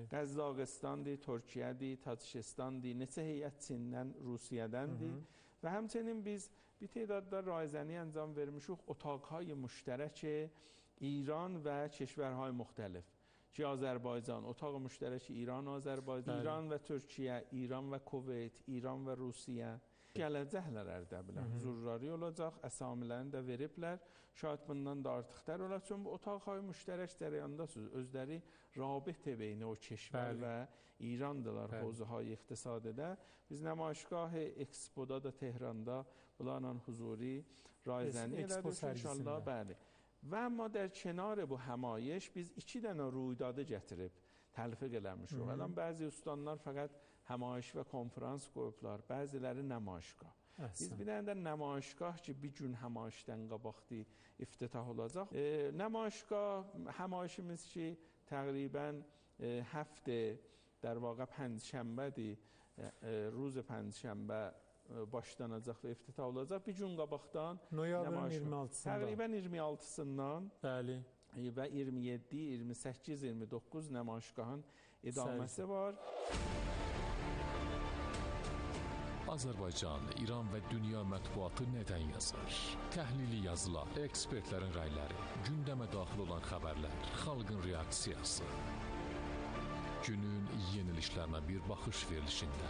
Qəzzaqıstandır, Türkiyədir, Tacikistandır, neçə heyət Çindən, Rusiyədəndir. Və həmçinin biz bir tədadda rayzəni əncam vermişik otaqهای müştərək İran və keşvərهای müxtəlif. Ki Azərbaycan, otaq müştərək İran, Azərbaycan, İran və Türkiyə, İran və Kuveyt, İran və Rusiya. Gələcəklər Ərdəbilə, huzurları olacaq, əsamilərini də veriblər. Şayət bundan da artıqlar olacaq. Çünki bu otaqهای müştərək cərəyandasınız. Özləri rabitə beyni o keşvər və İrandılar hozهای iqtisadədə. Biz nəmayişgah Expoda da Tehranda bunlarla huzuri rayzəni elədik inşallah. Bəli. Və amma در کنار bu həmayiş biz 2 dənə ruidadı gətirib təlfiq eləmişik. Elən bəzi ustadlar fəqət həmayiş və konferans qoyublar, bəziləri nəmayişgah. Biz bir dənə də nəmayişgah ki, bir gün həmayişdən qabaqdı iftitah olacaq. Nəmayişgah həmayişimiz ki, təqribən həftə, در واقع پنجشنبهdir, روز پنجشنبه başlanacaq və iftitah olacaq. Bir gün qabaqdan noyabrın 26-sından. Təqribən 26-sından. Bəli. Və 27, 28, 29 nəmayişgahın idaməsi var. Azərbaycan, İran və dünya mətbuatı nədən yazır? Təhlili yazılar, ekspertlərin rəyləri, gündəmə daxil olan xəbərlər, xalqın reaksiyası. Günün yenilişlərinə bir baxış verilişində.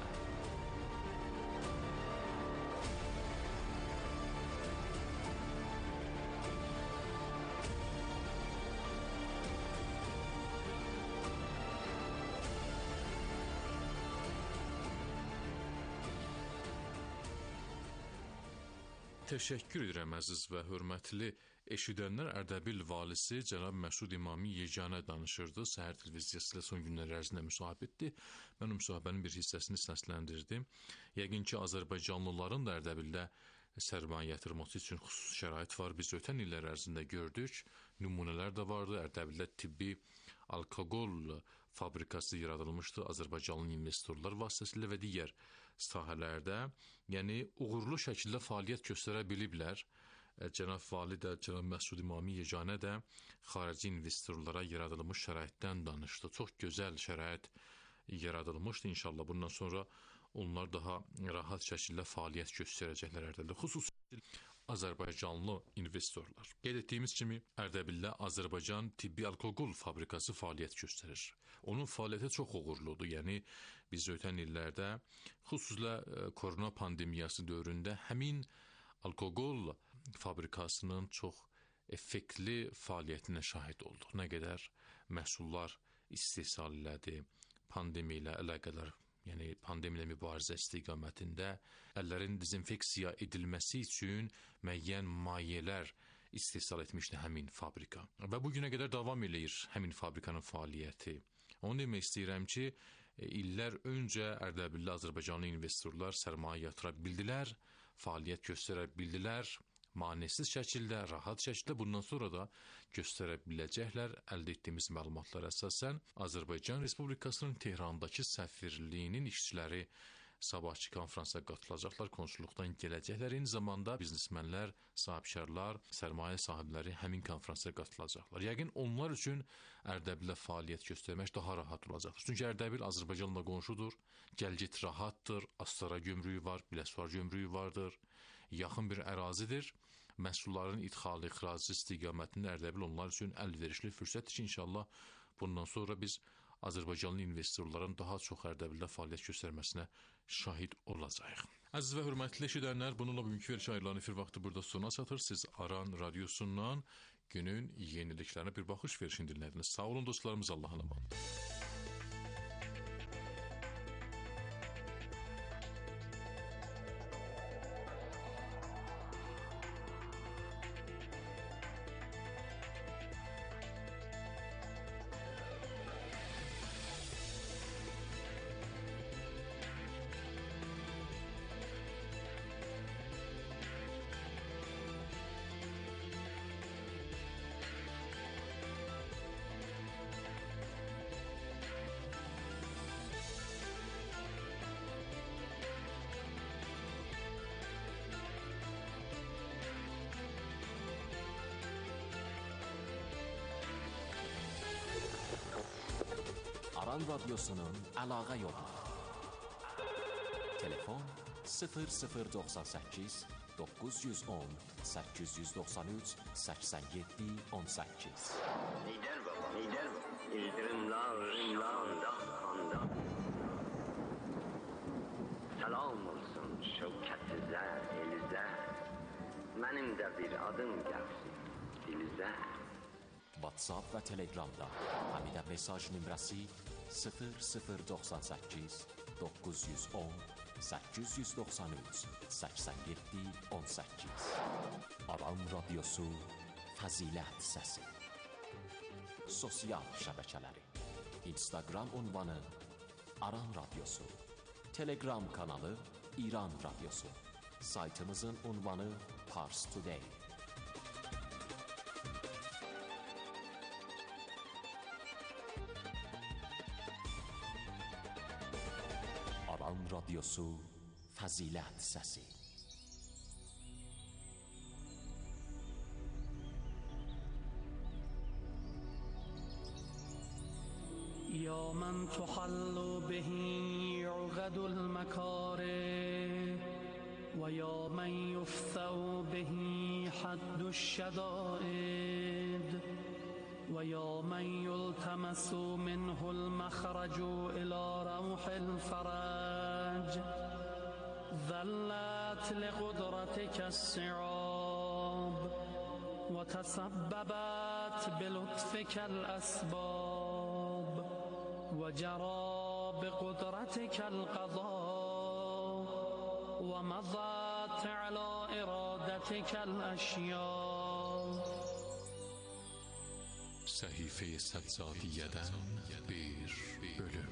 Təşəkkür edirəm əziz və hörmətli eşidənlər. Ərdəbil valisi cənab Məsud İmami yeganə danışırdı. Səhər televiziyası ilə son günlər ərzində müsahibətdir. Mən o müsahibənin bir hissəsini səsləndirdim. Yəqin ki, Azərbaycanlıların da Ərdəbildə sərmayə yatırması üçün xüsusi şərait var. Biz ötən illər ərzində gördük. Nümunələr də vardı. Ərdəbildə tibbi alkoqol fabrikası yaradılmışdı Azərbaycanlı investorlar vasitəsilə və digər sahələrdə. Yəni, uğurlu şəkildə fəaliyyət göstərə biliblər. Cənab Vali də, cənab Məsud İmami yeganə də xarici investorlara yaradılmış şəraitdən danışdı. Çox gözəl şərait yaradılmışdı. İnşallah bundan sonra onlar daha rahat şəkildə fəaliyyət göstərəcəklər Ərdəbildə. Xüsusilə Azərbaycanlı investorlar. Qeyd etdiyimiz kimi Ərdəbildə Azərbaycan tibbi alkoqol fabrikası fəaliyyət göstərir. Onun fəaliyyəti çox uğurludur. Yəni biz ötən illərdə xüsusilə korona pandemiyası dövründə həmin alkoqol fabrikasının çox effektli fəaliyyətinə şahid olduq. Nə qədər məhsullar istehsal elədi, pandemiya ilə əlaqədar, yəni pandemiya ilə mübarizə istiqamətində əllərin dezinfeksiya edilməsi üçün müəyyən mayelər istehsal etmişdi həmin fabrika. Və bu günə qədər davam eləyir həmin fabrikanın fəaliyyəti. Onu demək istəyirəm ki, illər öncə Ərdəbildə Azərbaycanlı investorlar sərmayə yatıra bildilər, fəaliyyət göstərə bildilər, manesiz şəkildə, rahat şəkildə bundan sonra da göstərə biləcəklər. Əldə etdiyimiz məlumatlara əsasən Azərbaycan Respublikasının Tehrandakı səfirliyinin işçiləri sabahçı konferansa qatılacaqlar, konsulluqdan gələcəklər. Eyni zamanda biznesmenlər, sahibkarlar, sərmayə sahibləri həmin konferansa qatılacaqlar. Yəqin onlar üçün Ərdəbildə fəaliyyət göstərmək daha rahat olacaqdır. Çünki Ərdəbil Azərbaycanla qonşudur, gəlgit rahatdır, Astara gömrüyü var, Biləsuvar gömrüyü vardır, yaxın bir ərazidir. Məhsulların idxalı, ixracı istiqamətində Ərdəbil onlar üçün əlverişli fürsətdir ki, inşallah bundan sonra biz Azərbaycanlı investorların daha çox Ərdəbildə fəaliyyət göstərməsinə şahid olacağıq. Əziz və hörmətli eşidənlər, bununla bugünkü verilişə ayrılan efir vaxtı burada sona çatır. Siz Aran radiosundan günün yeniliklərinə bir baxış verişini dinlədiniz. Sağ olun dostlarımız, Allah'a emanet. Aran Radyosu'nun əlaqə yolu. Telefon 0098 910 893 87 18. Lider baba, lider baba. İldırımlar kanda. Salam olsun şevkət-i zər, elizər. Mənim də bir adım gəlsin, dilizər. WhatsApp və Telegramda həmidə mesaj nömrəsi 0098 910 893 87 18. Aran Radyosu Fəzilət Səsi. Sosial şəbəkələri: Instagram ünvanı Aran Radyosu, Telegram kanalı İran Radyosu, saytımızın ünvanı Pars Today. Aran Radyosu Fəzilət Səsi. یا من تحل به عقد المکاره و یا من یفتو به حد الشدائد و یا من یلتمس منه المخرج الى روح الفرج ذلت لقدرتك الصعاب و تسببت بلطفك الاسباب و جرى بقدرتك القضاء و مضت على ارادتك الاشیاء. صحیفه سدزادیه‌دن bir bölüm.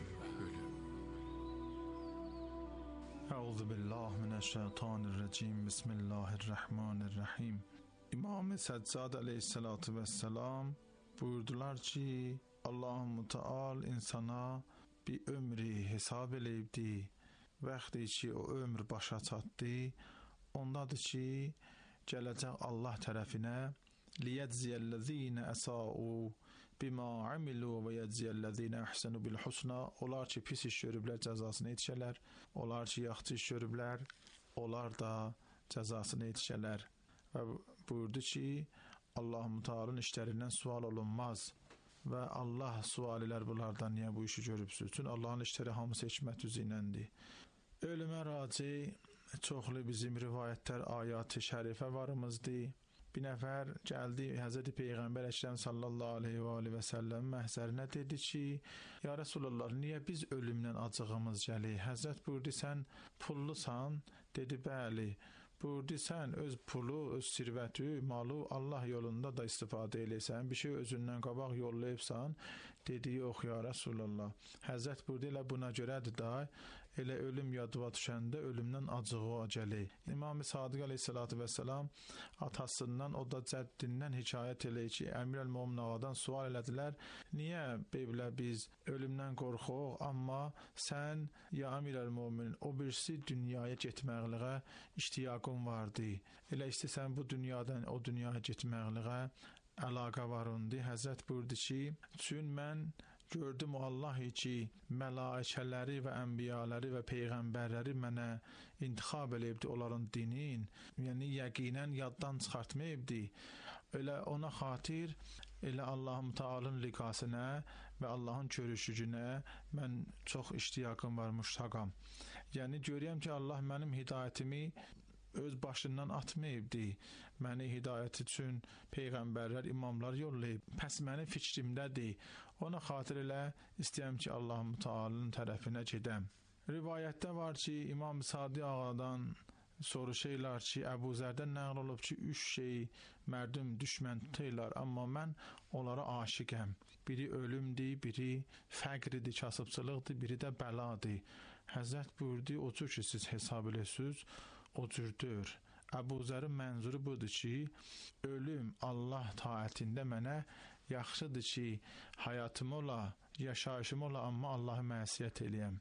اعوذ بالله من الشیطان الرجیم. بسم الله الرحمن الرحیم. İmam Səccad əleyhissalam buyurdular ki, Allah-u Teala insana bir ömrü hesab eləyibdi. Vaxtı ki o ömr başa çatdı, ondadır ki gələcək Allah tərəfinə liyəcziyəl-ləzīnə əsa'u bima amilu və yəcziyəl-ləzīnə əhsənu bil-husna. Onlar ki pis iş görüblər, cəzasını yetişələr. Onlar ki yaxşı iş görüblər, onlar da cəzasını yetişələr. Və buyurdu ki, Allah-u Teala'nın işlərindən sual olunmaz. Və Allah sual elər bunlardan, niyə bu işi görübsünüz? Çünki Allahın işləri hamısı hikmət üzü iləndir. Ölümə raci çoxlu bizim rivayətlər, ayat-ı şərifə varımızdır. Bir nəfər gəldi Həzrəti Peyğəmbər Əkrəm sallallahu aleyhi və səlləm məhzərinə dedi ki, ya Resulallah, niyə biz ölümdən acığımız gəlir? Həzrət buyurdu, sən pullusan? Dedi, bəli. Buyurdu, sən öz pulu, öz sirvəti, malı Allah yolunda da istifadə eləyəsən, bir şey özündən qabaq yollayıbsan? Dedi, yox ya Resulallah. Həzrət buyurdu, elə buna görədir da, elə ölüm yadıva düşəndə ölümdən acığı gəlir. İmam-ı Sadiq aleyhissalatu vesselam atasından, o da cəddindən hikayət eləyir ki, Əmir-əl-Mömin ağadan sual elədilər, niyə belə biz ölümdən qorxuq, amma sən, ya Əmir-əl-Mömin, o birisi dünyaya getməkliğə iştiyaqın vardı. Elə istəsən bu dünyadan o dünyaya getməkliğə əlaqə var undi. Həzrət buyurdu ki, çün mən gördüm Allah ki, mələikələri və ənbiyaları və peyğəmbərləri mənə intixab eləyibdi onların dinin, yəni yəqinən yaddan çıxartmayıbdi. Elə ona xatir, elə Allah-u Teala'nın liqasına və Allahın görüşücünə mən çox iştiyaqım var, müştaqam. Yəni görürəm ki, Allah mənim hidayətimi öz başından atmayıbdi. Məni hidayət üçün peyğəmbərlər, imamlar yollayıb. Pəs mənim fikrimdədir. Ona xatir elə istəyəm ki, Allah-u Teala'nın tərəfinə gedəm. Rivayətdə var ki, İmam Sadi ağadan soruşurlar ki, Əbu Zərdən nəql olub ki, 3 şey mərdum düşmən tuturlar, amma mən onlara aşiqəm. Biri ölümdür, biri fəqridir, kasıbçılıqdır, biri də bəladır. Həzrət buyurdu, o cür ki, siz hesab eləsiniz, o cürdür. Əbu Zərin mənzuru budur ki, ölüm Allah taətində mənə yaxşıdır ki, həyatım ola, yaşayışım ola, amma Allahı mənsiyyət eləyəm.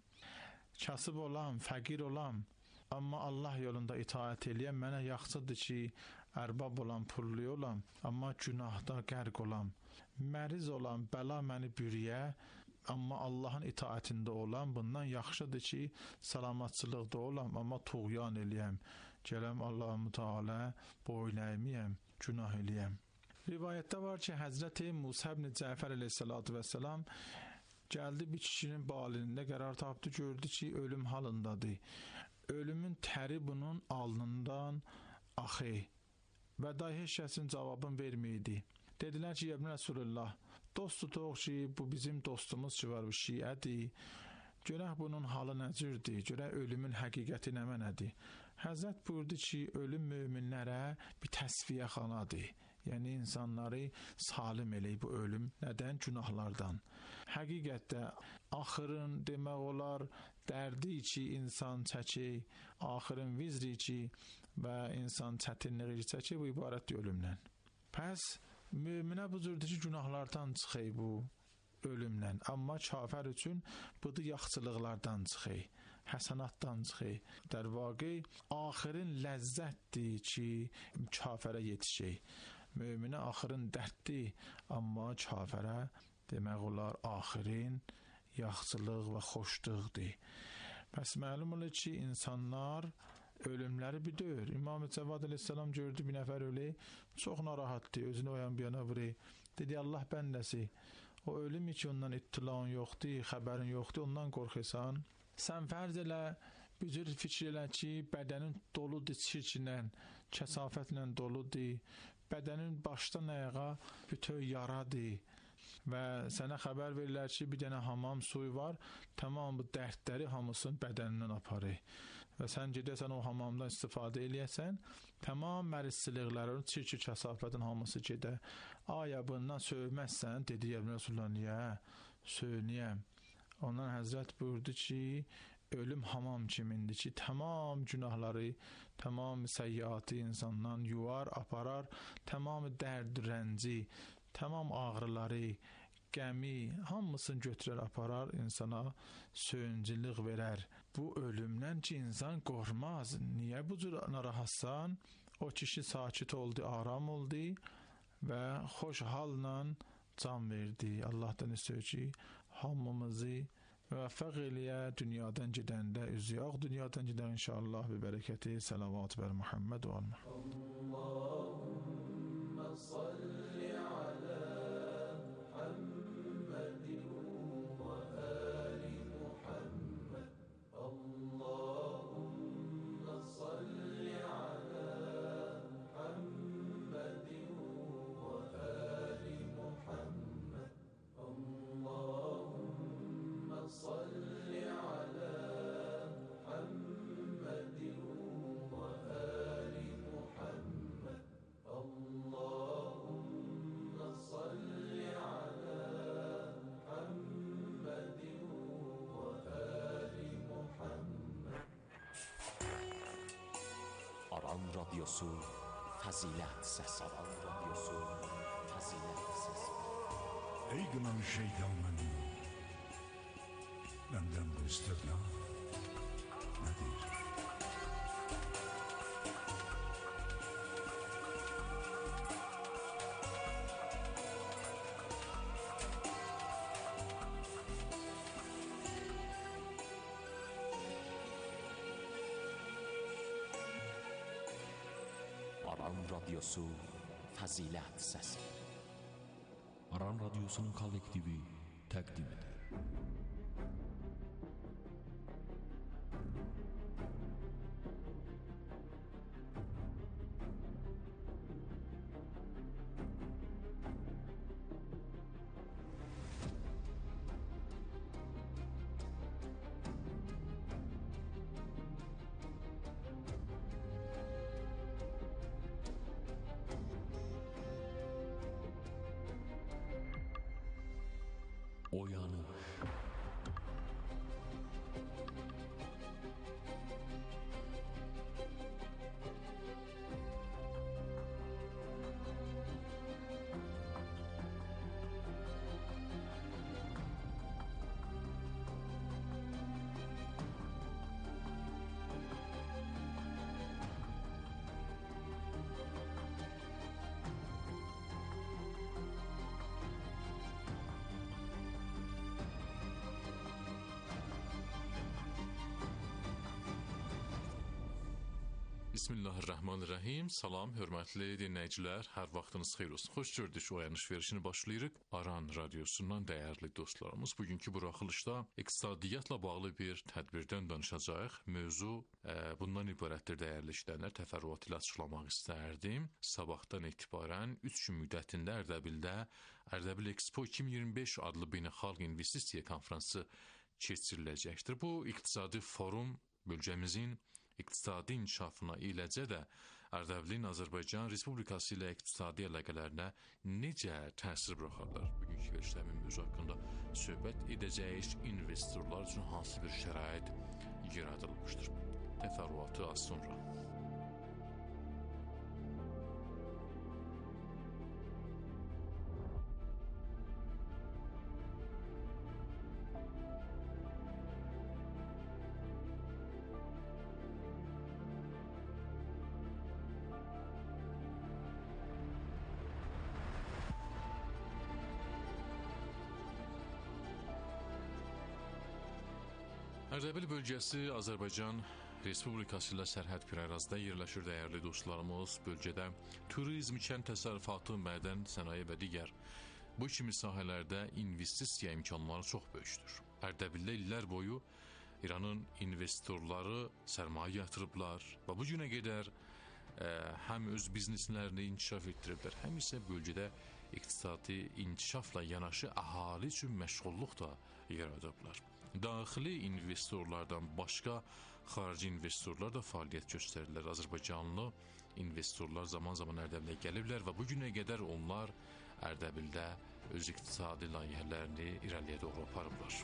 Kasıb olam, fəqir olam, amma Allah yolunda itaət eləyəm. Mənə yaxşıdır ki, ərbab olam, pullu olam, amma günahda qərq olam. Məriz olam, bəla məni bürüyə, amma Allahın itaətində olam, bundan yaxşıdır ki, salamatçılıqda olam, amma tuğyan eləyəm. Gələm Allah-u Teala boyun əyməyəm, günah eləyəm. Rivayətdə var ki, Həzrəti Musa ibn Cəfər əleyhissalatu vəssalam gəldi bir kişinin balində qərar tapdı, gördü ki, ölüm halındadır. Ölümün təri bunun alnından axı və da heç kəsin cavabını verməydi. Dedilər ki, İbn Rəsulullah, dost tutuq ki, bu bizim dostumuz ki var, bu şiədir. Görək bunun halı nəcirdir, görək ölümün həqiqəti nə mənədir. Həzrət buyurdu ki, ölüm möminlərə bir təsfiyə xanadır. Yəni insanları salim eləyir bu ölüm. Nədən? Günahlardan. Həqiqətdə axırın demək olar dərdi ki insan çəkir, axırın vizri ki və insan çətinliyi çəkir, bu ibarətdir ölümdən. Pəs möminə bu cürdür ki günahlardan çıxır bu ölümlə, amma kafir üçün bu da yaxşılıqlardan çıxır, həsənatdan çıxır. در واقع axırın ləzzətdir ki kafirə yetişir. Möminə axırın dərddir, amma kafirə demək olar axırın yaxşılıq və xoşluqdur. Pəs məlum olur ki insanlar ölümləri bilir. İmam Cəvad əleyhissalam gördü bir nəfər ölü, çox narahatdır, özünü o yan bir yana vurur. Dedi Allah bəndəsi, o ölüm ki ondan ittilan yoxdur, xəbərin yoxdur, ondan qorxursan. Sən fərz elə, bir cür fikir elə ki, bədənin doludur çirkinlə, kəsafətlə doludur, bədənin başdan ayağa bütün yaradır və sənə xəbər verirlər ki, bir dənə hamam suyu var, tamam bu dərdləri hamısını bədənindən aparır. Və sən gedəsən o hamamdan istifadə eləyəsən, tamam mərizçiliklərin, çirki kəsafətin hamısı gedə. Aya bundan sövməzsən, dedi İbn Rəsulullah, niyə? Söyləyəm. Ondan Həzrət buyurdu ki, ölüm hamam kimindir ki, tamam günahları, tamam səyyatı insandan yuvar, aparar, tamam dərd, rənci, tamam ağrıları, qəmi, hamısını götürər, aparar, insana söyüncülük verər. Bu ölümdən ki, insan qorxmaz. Niyə bu cür narahatsan? O kişi sakit oldu, aram oldu və xoş halla can verdi. Allahdan istəyir ki, hamımızı müvəffəq eləyə, dünyadan gedəndə üzü yox, dünyadan gedər inşallah bi bərəkəti, salavat bər Muhammed və al-Muhammed. Allahümmə salli alə Muhammedin və ali Muhammed. Allahümmə salli alə Muhammedin və ali Muhammed. Allahümmə salli alə Muhammedin və ali Muhammed. Allahümmə salli alə Muhammedin və ali Muhammed. Aran Radyosu Fəzilət Səsi. Aran Radyosu Fəzilət Səsi. Ey qınamış şeytan mənim, məndən bu istirna nədir? Aran Radyosu Fəzilət Səsi. Aran Radyosu'nun kollektivi təqdim edir. O yanı Bismillahirrahmanirrahim. Salam, hörmətli dinləyicilər, hər vaxtınız xeyir olsun. Xoş gördük, oyanış verişini başlayırıq. Aran radiosundan dəyərli dostlarımız, bugünkü buraxılışda iqtisadiyyatla bağlı bir tədbirdən danışacağıq. Mövzu bundan ibarətdir, dəyərli işləyənlər, təfərrüat ilə açıqlamaq istərdim. Sabahdan etibarən 3 gün müddətində Ərdəbildə Ərdəbil Expo 2025 adlı beynəlxalq investisiya konfransı keçiriləcəkdir. Bu iqtisadi forum bölgəmizin iqtisadi inkişafına, eləcə də Ərdəbilin Azərbaycan Respublikası ilə iqtisadi əlaqələrinə necə təsir buraxarlar? Bugünkü verilişlərin mövzu haqqında söhbət edəcəyik. İnvestorlar üçün hansı bir şərait yaradılmışdır? Təfərrüatı az sonra. Ərdəbil bölgəsi Azərbaycan Respublikası ilə sərhəd bir ərazidə yerləşir, dəyərli dostlarımız. Bölgədə turizm, kənd təsərrüfatı, mədən, sənaye və digər bu kimi sahələrdə investisiya imkanları çox böyükdür. Ərdəbildə illər boyu İranın investorları sərmayə yatırıblar və bu günə qədər həm öz bizneslərini inkişaf etdiriblər, həm isə bölgədə iqtisadi inkişafla yanaşı əhali üçün məşğulluq da yaradıblar. Daxili investorlardan başqa xarici investorlar da fəaliyyət göstərirlər. Azərbaycanlı investorlar zaman-zaman Ərdəbilə gəliblər və bu günə qədər onlar Ərdəbildə öz iqtisadi layihələrini irəliyə doğru aparıblar.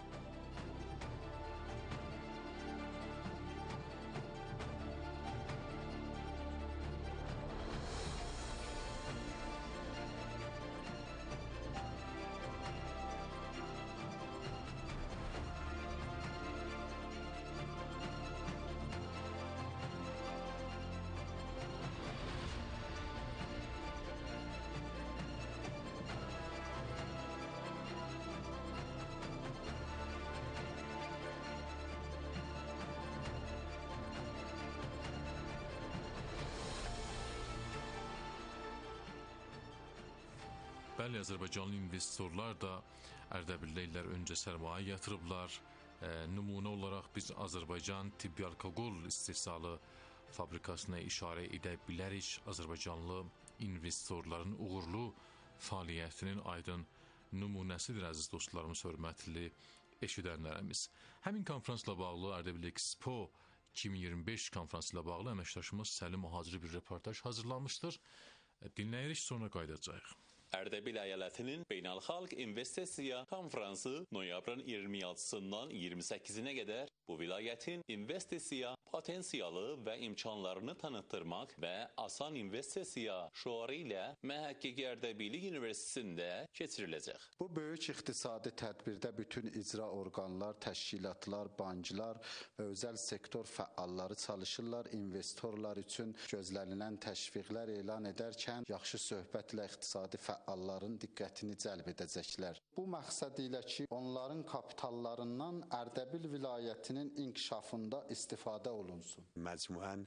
Bəli, Azərbaycanlı investorlar da Ərdəbildə illər öncə sərmayə yatırıblar. Nümunə olaraq biz Azərbaycan tibbi alkoqol istehsalı fabrikasına işarə edə bilərik. Azərbaycanlı investorların uğurlu fəaliyyətinin aydın nümunəsidir, əziz dostlarımız, hörmətli eşidənlərimiz. Həmin konferansla bağlı Ərdəbil Expo 2025 konferansı ilə bağlı əməkdaşımız Səlim Muhaciri bir reportaj hazırlamışdır. Dinləyirik, sonra qayıdacağıq. Ərdəbil əyalətinin Beynəlxalq İnvestisiya Konferansı noyabrın 26-sından 28-nə qədər bu vilayətin investisiya potensialı və imkanlarını tanıtdırmaq və asan investisiya şüarı ilə Məhəqqəqi Ərdəbili Universitetində keçiriləcək. Bu böyük iqtisadi tədbirdə bütün icra orqanlar, təşkilatlar, banklar və özəl sektor fəalları çalışırlar. İnvestorlar üçün gözlənilən təşviqlər elan edərkən yaxşı söhbətlə iqtisadi fəalların diqqətini cəlb edəcəklər. Bu məqsəd ilə ki, onların kapitallarından Ərdəbil vilayətinin inkişafında istifadə olunsun. Məcmuən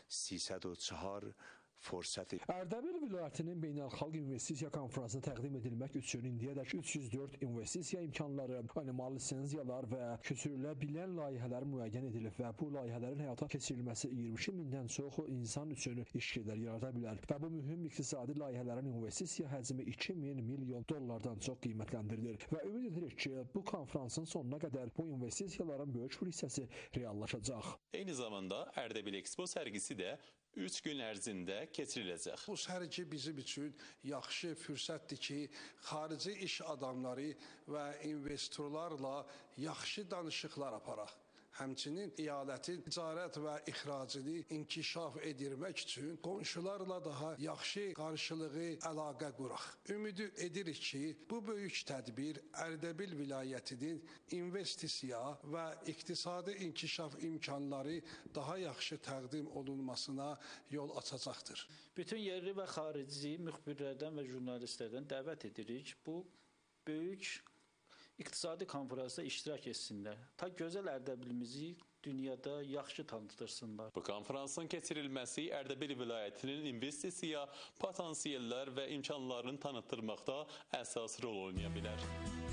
304 fürsəti. Ərdəbil vilayətinin beynəlxalq investisiya konferansına təqdim edilmək üçün indiyədək 304 investisiya imkanları, animal lisenziyalar və köçürülə bilən layihələr müəyyən edilib və bu layihələrin həyata keçirilməsi 22 mindən çox insan üçün iş yerləri yarada bilər və bu mühüm iqtisadi layihələrin investisiya həcmi 2000 milyon dollardan çox qiymətləndirilir və ümid edirik ki, bu konferansın sonuna qədər bu investisiyaların böyük bir hissəsi reallaşacaq. Eyni zamanda Ərdəbil Expo sərgisi də 3 gün ərzində keçiriləcək. Bu sərgi bizim üçün yaxşı fürsətdir ki, xarici iş adamları və investorlarla yaxşı danışıqlar aparaq. Həmçinin əyalətin ticarət və ixracını inkişaf edirmək üçün qonşularla daha yaxşı qarşılığı əlaqə quraq. Ümid edirik ki, bu böyük tədbir Ərdəbil vilayətinin investisiya və iqtisadi inkişaf imkanları daha yaxşı təqdim olunmasına yol açacaqdır. Bütün yerli və xarici müxbirlərdən və jurnalistlərdən dəvət edirik. Bu böyük iqtisadi konfransda iştirak etsinlər. Ta gözəl Ərdəbilimizi dünyada yaxşı tanıtırsınlar. Bu konferansın keçirilməsi Ərdəbil vilayətinin investisiya, potansiyellər və imkanlarını tanıtdırmaqda əsas rol oynaya bilər.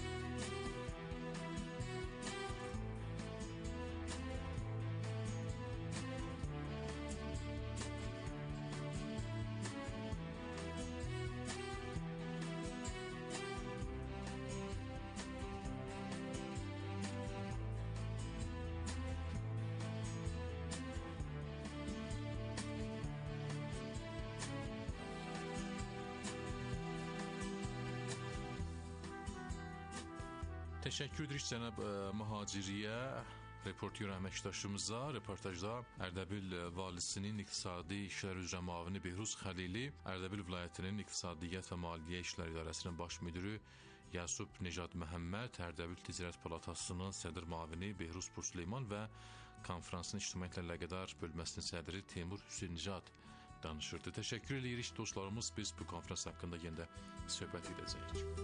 Təşəkkür edirik cənab Mühaciriyə, reportyor əməkdaşımıza. Reportajda Ərdəbil valisinin iqtisadi işlər üzrə müavini Behruz Xəlili, Ərdəbil vilayətinin İqtisadiyyat və Maliyyə İşləri İdarəsinin baş müdiri Yasub Nejad Məhəmməd, Ərdəbil Ticarət Palatasının sədr müavini Behruz Pursüleyman və konferansın ictimaiyyətlə əlaqədar bölməsinin sədri Teymur Hüseynijad danışırdı. Təşəkkür edirik dostlarımız. Biz bu konferans haqqında yenə də söhbət edəcəyik.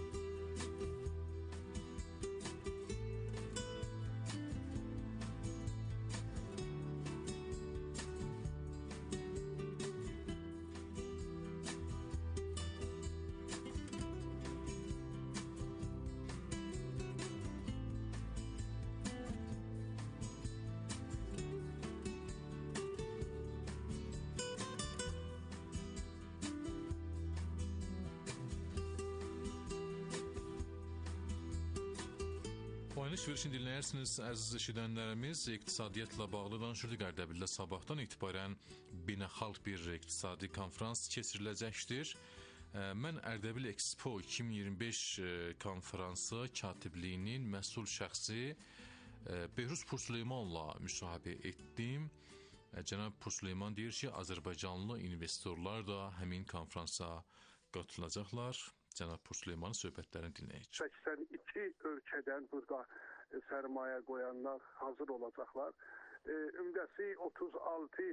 Paylaş verişini dinləyirsiniz, əziz eşidənlərimiz. İqtisadiyyatla bağlı danışırdıq. Ərdəbildə sabahdan etibarən beynəlxalq bir iqtisadi konferans keçiriləcəkdir. Mən Ərdəbil Expo 2025 konferansı katibliyinin məsul şəxsi Behruz Pursüleymanla müsahibə etdim. Cənab Pursüleyman deyir ki, Azərbaycanlı investorlar da həmin konferansa qatılacaqlar. Cənab Pursüleymanın söhbətlərini dinləyək. 82 ölkədən burada sərmayə qoyanlar hazır olacaqlar. Ümdəsi 36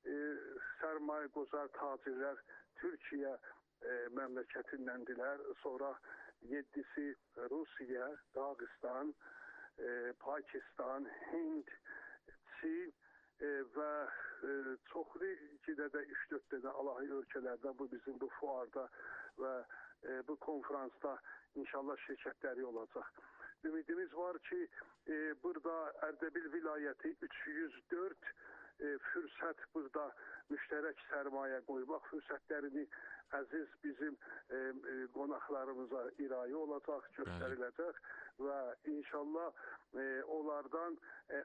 sərmayə qozar tacirlər Türkiyə məmləkətindəndirlər. Sonra 7-si Rusiya, Dağıstan, Pakistan, Hind, Çin və çoxlu cidədə 3-4 dənə alahi ölkələrdən bu bizim bu fuarda və bu konferansda inşallah şirkətləri olacaq. Ümidimiz var ki, burada Ərdəbil vilayəti 304 fürsət burada müştərək sərmayə qoymaq fürsətlərini əziz bizim qonaqlarımıza irayə olacaq, göstəriləcək və inşallah onlardan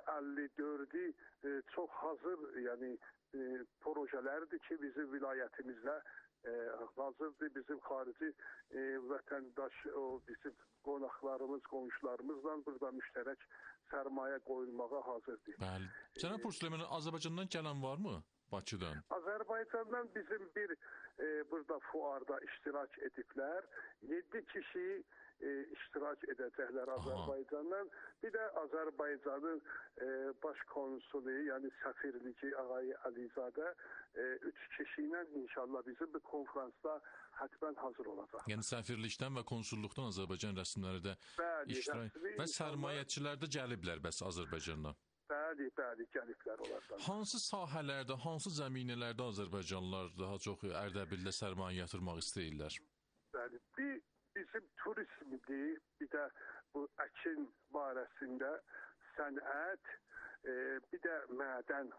54'ü çox hazır, yəni projelərdir ki, bizim vilayətimizdə hazırdır. Bizim xarici vətəndaş, bizim qonaqlarımız, qonşularımızla burada müştərək sərmayə qoyulmağa hazırdır. Bəli. Cənab Pursüleyman, Azərbaycandan gələn varmı? Bakıdan? Azərbaycandan bizim bir burada fuarda iştirak ediblər. 7 kişi iştirak edəcəklər Azərbaycandan. Bir də Azərbaycanın baş konsulu, yəni səfirlici Ağay Əlizadə 3 kişi ilə inşallah bizim bu konferansda hətmən hazır olacaq. Yəni səfirlikdən və konsulluqdan Azərbaycan rəsmiləri də iştirak və sərmayəçilər də gəliblər bəs Azərbaycandan. Bəli, gəliblər onlardan. Hansı sahələrdə, hansı zəminələrdə Azərbaycanlılar daha çox Ərdəbildə sərmayə yatırmaq istəyirlər? Bəli, bizim turizmdir, bir də bu əkin barəsində sənət, bir də mədən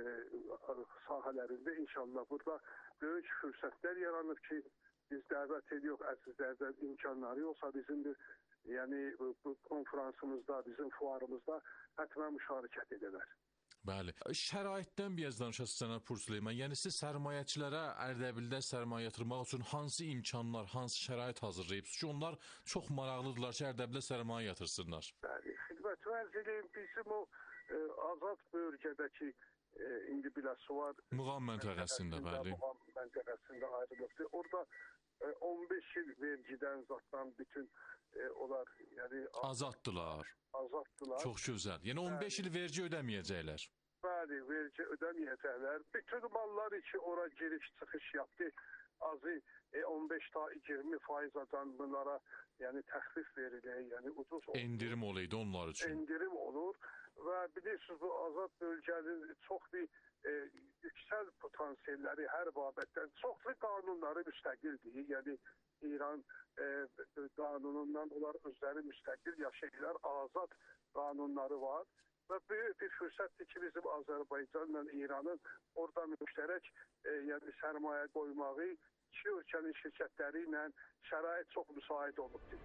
sahələrində inşallah burada böyük fürsətlər yaranır ki, biz dəvət ediyoruz əzizlərdən imkanları yoxsa bizimdir. Yəni bu konferansımızda, bizim fuarımızda hətmən müşarikət edələr. Bəli. Şəraitdən biraz danışasınız cənab Pursüleyman. Yəni siz sərmayəçilərə Ərdəbildə sərmayə yatırmaq üçün hansı imkanlar, hansı şərait hazırlayıbsınız ki, onlar çox maraqlıdırlar ki, Ərdəbildə sərmayə yatırsınlar? Bəli. Xidmət vəzirliyin bizim o azad bölgədəki indi biləsi var. Muğam məntəqəsində, bəli. Muğam məntəqəsində ayrılıqdır. Orada 15 il vergidən zatdan bütün onlar yəni azaddılar. Çox gözəl. Yəni 15 il vergi ödəməyəcəklər. Bəli, vergi ödəməyəcəklər. Bütün mallar için ora giriş çıxış yaptı. azı 15-20% bunlara yəni təxfif verilir, yəni ucuz olur. Endirim olaydı onlar üçün. Endirim olur və bilirsiniz bu azad bölgənin çox bir yüksək potansiyelləri hər babətdən çoxlu qanunları müstəqildir. Yəni İran qanunundan onlar özləri müstəqil yaşayırlar, azad qanunları var. Və böyük bir fürsətdir ki, bizim Azərbaycanla İranın orada müştərək yəni sərmayə qoymağı iki ölkənin şirkətləri ilə şərait çox müsait olubdur.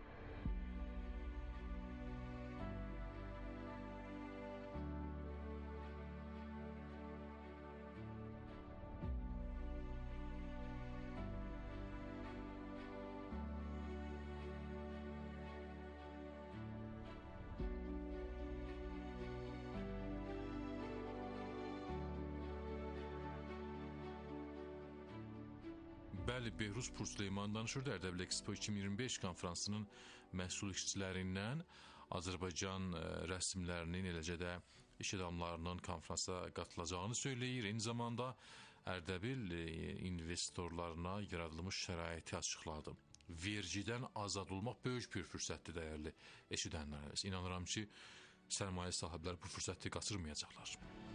Bəli, Behruz Pursüleyman danışırdı. Ərdəbil Expo 2025 konferansının məhsul işçilərindən Azərbaycan rəsmlərinin, eləcə də iş adamlarının konferansa qatılacağını söyləyir. Eyni zamanda Ərdəbil investorlarına yaradılmış şəraiti açıqladı. Vergidən azad olmaq böyük bir fürsətdir, dəyərli eşidənlərimiz. İnanıram ki, sərmayə sahibləri bu fürsəti qaçırmayacaqlar.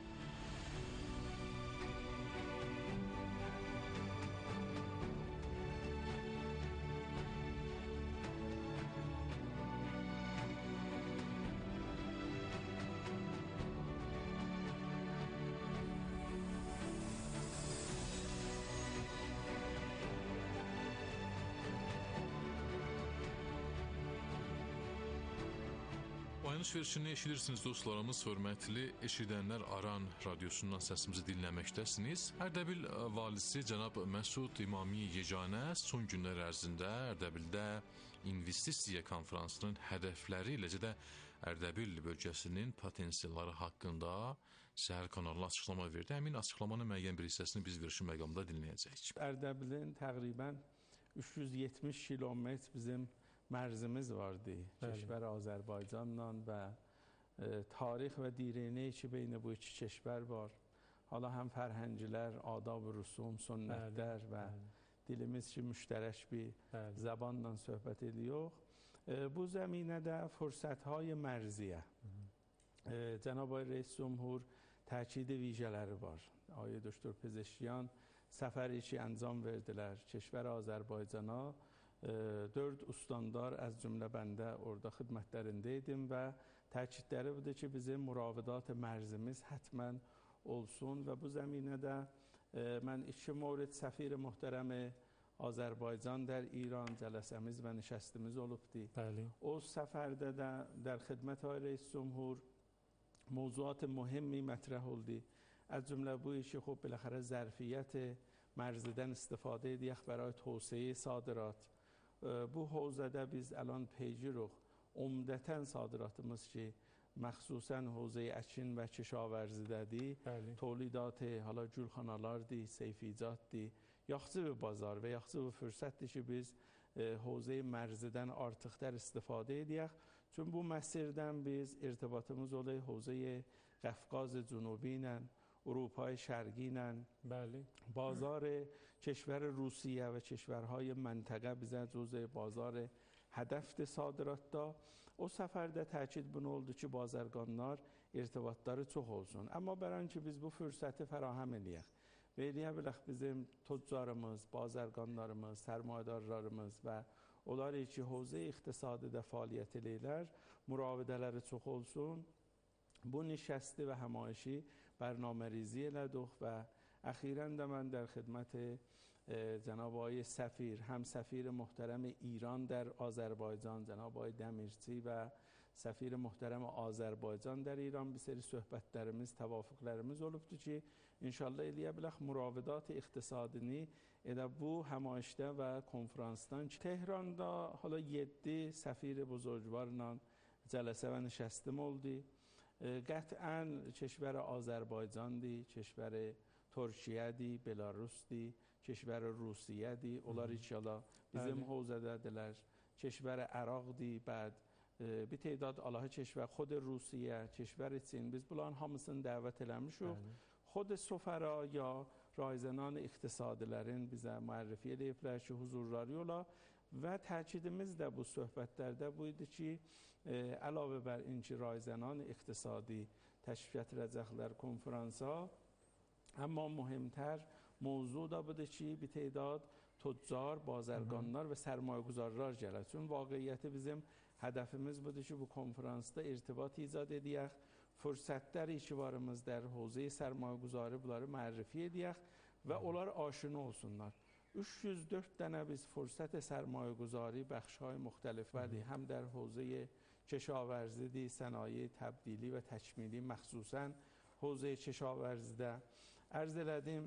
Ayınış verişini eşidirsiniz dostlarımız, hörmətli eşidənlər, Aran radyosundan səsimizi dinləməkdəsiniz. Ərdəbil valisi cənab Məsud İmami Yeganə son günlər ərzində Ərdəbildə investisiya konferansının hədəfləri, eləcə də Ərdəbil bölgəsinin potensialları haqqında səhər kanalına açıqlama verdi. Həmin açıqlamanın müəyyən bir hissəsini biz verişi məqamda dinləyəcəyik. Ərdəbilin təqribən 370 kilometr bizim mərzimiz vardı کشور آذربایجانla və tarix və diriyini ki beyni bu iki کشور var. Hala həm fərhəngilər, adab, rüsum, sünnətlər və dilimiz ki müştərək bir zabanla söhbət ediyor. Bu zəminədə fürsətهای مرزیه. Cənab Rəis Cümhur təkid vijələri var. Ayə Doktor Pezeşkiyan səfəri ki انجام verdilər کشور Azərbaycana. 4 ustandar az cümlə bəndə orada xidmətlərindəydim və təkidləri budur ki, bizim müravidat mərzimiz həttəmən olsun və bu zəminədə mən iki mövrid səfir möhtərəm Azərbaycan در İran cələsəmiz və nişəstimiz olubdu. O səfərdə də در xidmət Rəis Cümhur موضوعات مهمی مطرح oldu. از جمله بویی که خب بالاخره ظرفیت مرزیدن استفاده دیخ برای توسعه صادرات bu حوزədə biz الان پیگیرıq عمدتاً صادراتımız ki məxsusən حوزه əkin və kişavrزیدədir. تولیدات حالا جولخاناlardır, seyficatdır, yaxşı bir bazar və yaxşı bir fürsətdir ki biz حوزه مرزیدن artıqlar istifadə edək. Çünki bu məsirdən biz irtibatımız olay حوزه قفقاز جنوبی ilə اروپای شرقی ilə بازار کشور روسیه و کشورهای منطقه bizə جزء بازار هدف صادرات da. O səfərdə təkid bunu oldu ki bazarganlar irtibatları çox olsun. Amma bərən ki biz bu fürsəti fərahəm eləyək. Və eləyə bilək bizim tüccarımız, bazarganlarımız, sərmayədarlarımız və onlar ki حوزه iqtisadidə fəaliyyət eləyirlər, müravidələri çox olsun. Bu nişəsti və həmayişi برنامه‌ریزی لدخ و اخیراً من در خدمت جناب آقای سفیر هم سفیر محترم ایران در آذربایجان جناب آقای دمیرچی و سفیر محترم آذربایجان در ایران bir seri söhbətlərimiz, təvafüqlərimiz olubdu ki inşallah eləyə bilək müravidat iqtisadini elə bu həmayişdə və konferansdan ki Tehranda hala 7 səfir buzurgvarla cələsə və nişəstim oldu. قطعاً کشور آذربایجان دی، کشور ترکیه دی، بلاروس دی، کشور روسیه دی، اولاری چالا bizim حوزه‌دادlar، کشور عراق دی، بعد bir تعداد الله کشور خود روسیه، کشور چین biz bunların hamısını dəvət eləmişik. خود سفرا یا rayzənan iqtisadilərin bizə müərrifi ediblər ki, huzurları yola və təkidimiz də bu söhbətlərdə bu idi ki, əlavə bər inki rayzənan iqtisadi təşrif gətirəcəklər konferansa, amma mühümtər mövzu da budur ki, bir tədad tüccar, bazərganlar və sərmayəguzarlar gəlir. Çünki vaqiyyəti bizim hədəfimiz budur ki, bu konferansda irtibat icad edək, fürsətlər işvarımız der hövzə sərmayəguzarı bunları müərrifi edək və onlar aşina olsunlar. 304 dənə biz fürsət sərmayəguzari bəxş‌های müxtəlifədir. Həm در حوزه کشاورزی، صنایع تبدیلی و تکمیلی، مخصوصاً حوزه کشاورزیdə عرض elədim.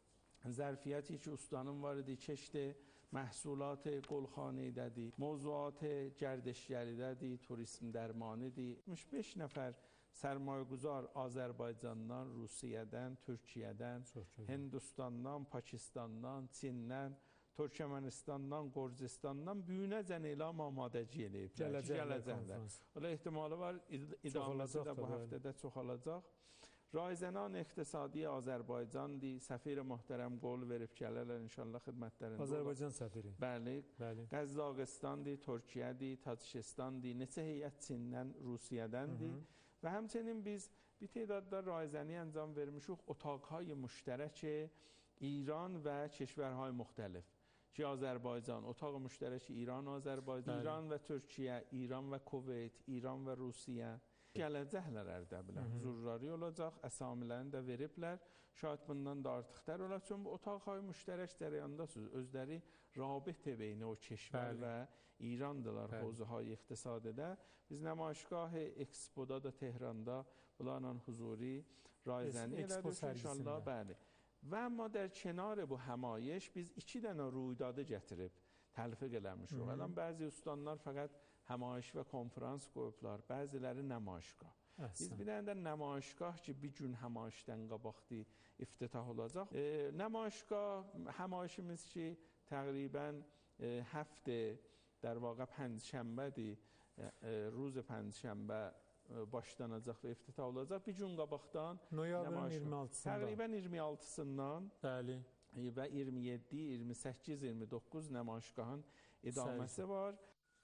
ظرفیتی که ustanın var idi, کشت محصولات گلخانه‌ایدədir, موضوعات گردشگریدədir, turizm dərmanıdır. 65 nəfər sərmayəguzar Azərbaycandan, Rusiyədən, Türkiyədən, Hindistandan, Pakistandan, Çindən, Türkmenistandan, Gürcüstandan büyünəcən elam amadəci eləyiblər. Gələcəklər. Ola ehtimalı var, idaməsi də bu həftədə çoxalacaq. Rayzənan iqtisadi Azərbaycandır. Səfir möhtərəm qol verib gələrlər inşallah xidmətlərində. Azərbaycan səfiri. Bəli. Qəzzaqıstandır, Türkiyədir, Tacikistandır. Neçə heyət Çindən, Rusiyədəndir. Və həmçinin biz bir tədadda rayzəni əncam vermişik otaqهای مشترک ایران و کشورهای مختلف. ki Azərbaycan, otaq müştərək İran, Azərbaycan, İran və Türkiyə, İran və Kuveyt, İran və Rusiya gələcəklər Ərdəbilə. Huzurları olacaq, əsamilərini də veriblər. Şayət bundan da artıqlar olacaq. Çünki bu otaqهای müştərək cərəyandasınız. Özləri rabitə beyni o keşvər və İrandılar hövzəهای iqtisadidə. Biz nümayişgah Expoda da Tehranda bunlarla huzuri rayzəni elədik inşallah. Bəli. Və amma در کنار bu həmayiş biz 2 dənə ruidadı gətirib təlfiq eləmişik. Elən bəzi ustanlar fəqət həmayiş və konferans qoyublar, bəziləri nümayişgah. Biz bir dənə də nümayişgah ki, bir gün həmayişdən qabaqdı iftitah olacaq. Nümayişgah həmayişimiz ki, təqribən həftə در واقع پنجشنبه‌dir. روز پنجشنبه başlanacaq və iftitah olacaq. Bir gün qabaqdan noyabrın 26-sında. Təqribən 26-sından bəli və 27, 28, 29 nümayişgahın idaməsi var.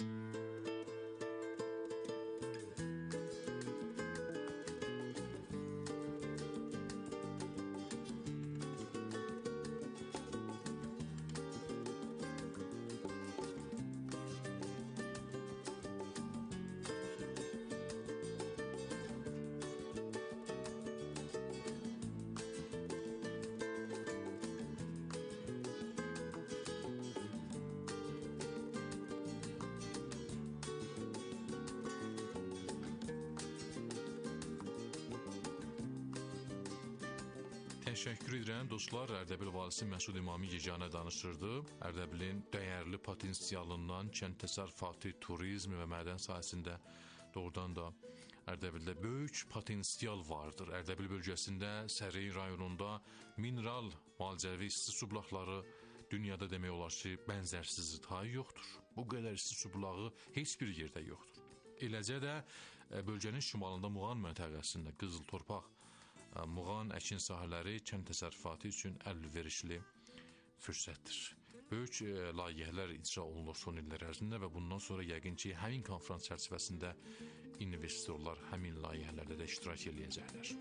Təşəkkür edirəm dostlar. Ərdəbil valisi Məsud İmami yeganə danışırdı. Ərdəbilin dəyərli potensialından kənd təsərrüfatı, turizm və mədən sahəsində doğrudan da Ərdəbildə böyük potensial vardır. Ərdəbil bölgəsində, Səreyn rayonunda mineral müalicəvi isti su bulaqları dünyada demək olar ki, bənzərsiz tayı yoxdur. Bu qədər isti su bulağı heç bir yerdə yoxdur. Eləcə də bölgənin şimalında Muğan məntəqəsində qızıl torpaq Muğan əkin sahələri kənd təsərrüfatı üçün əlverişli fürsətdir. Böyük layihələr icra olunur son illər ərzində və bundan sonra yəqin ki, həmin konferans çərçivəsində investorlar həmin layihələrdə də iştirak edəcəklər.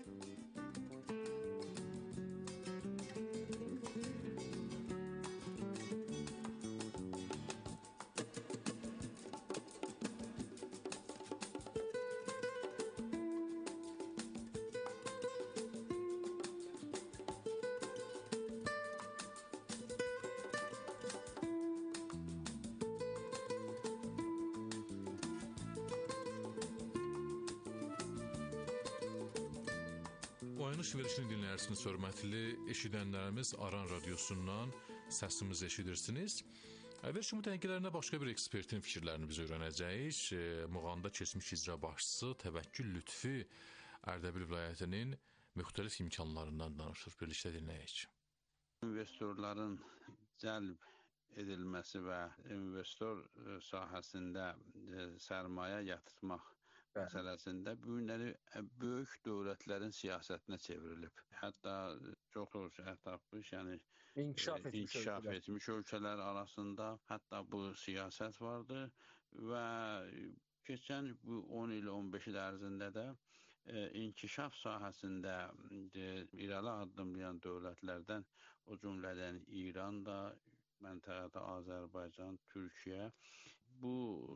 Oyunuz verilişini dinləyirsiniz, hörmətli eşidənlərimiz. Aran radiosundan səsimizi eşidirsiniz. Verilişin mütənkələrində başqa bir ekspertin fikirlərini biz öyrənəcəyik. Muğanda keçmiş icra başçısı Təvəkkül Lütfi Ərdəbil vilayətinin müxtəlif imkanlarından danışır. Birlikdə dinləyək. İnvestorların cəlb edilməsi və investor sahəsində sərmayə yatırtmaq məsələsində bu günləri böyük dövlətlərin siyasətinə çevrilib. Hətta çox tapmış, yəni inkişaf etmiş ölkələr arasında hətta bu siyasət vardı və keçən bu 10 il, 15 il ərzində də inkişaf sahəsində irəli addımlayan dövlətlərdən, o cümlədən İran da, məntəqədə Azərbaycan, Türkiyə bu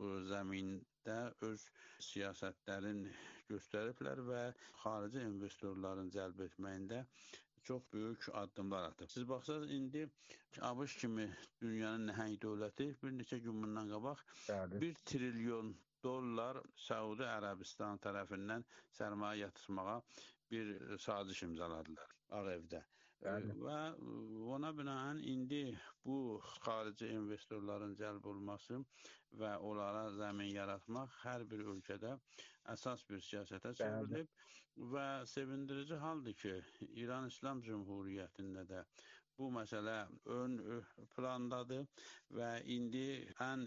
zəmində öz siyasətlərin göstəriblər və xarici investorların cəlb etməyində çox böyük addımlar atıb. Siz baxsaq, indi ABŞ kimi dünyanın nəhəng dövləti bir neçə gün bundan qabaq 1 trilyon dollar Səudi Ərəbistan tərəfindən sərmayə yatırmağa bir saziş imzaladılar Ağ Evdə. Və ona binaən indi bu xarici investorların cəlb olması və onlara zəmin yaratmaq hər bir ölkədə əsas bir siyasətə çevrilib və sevindirici haldır ki, İran İslam Cümhuriyyətində də bu məsələ ön plandadır və indi ən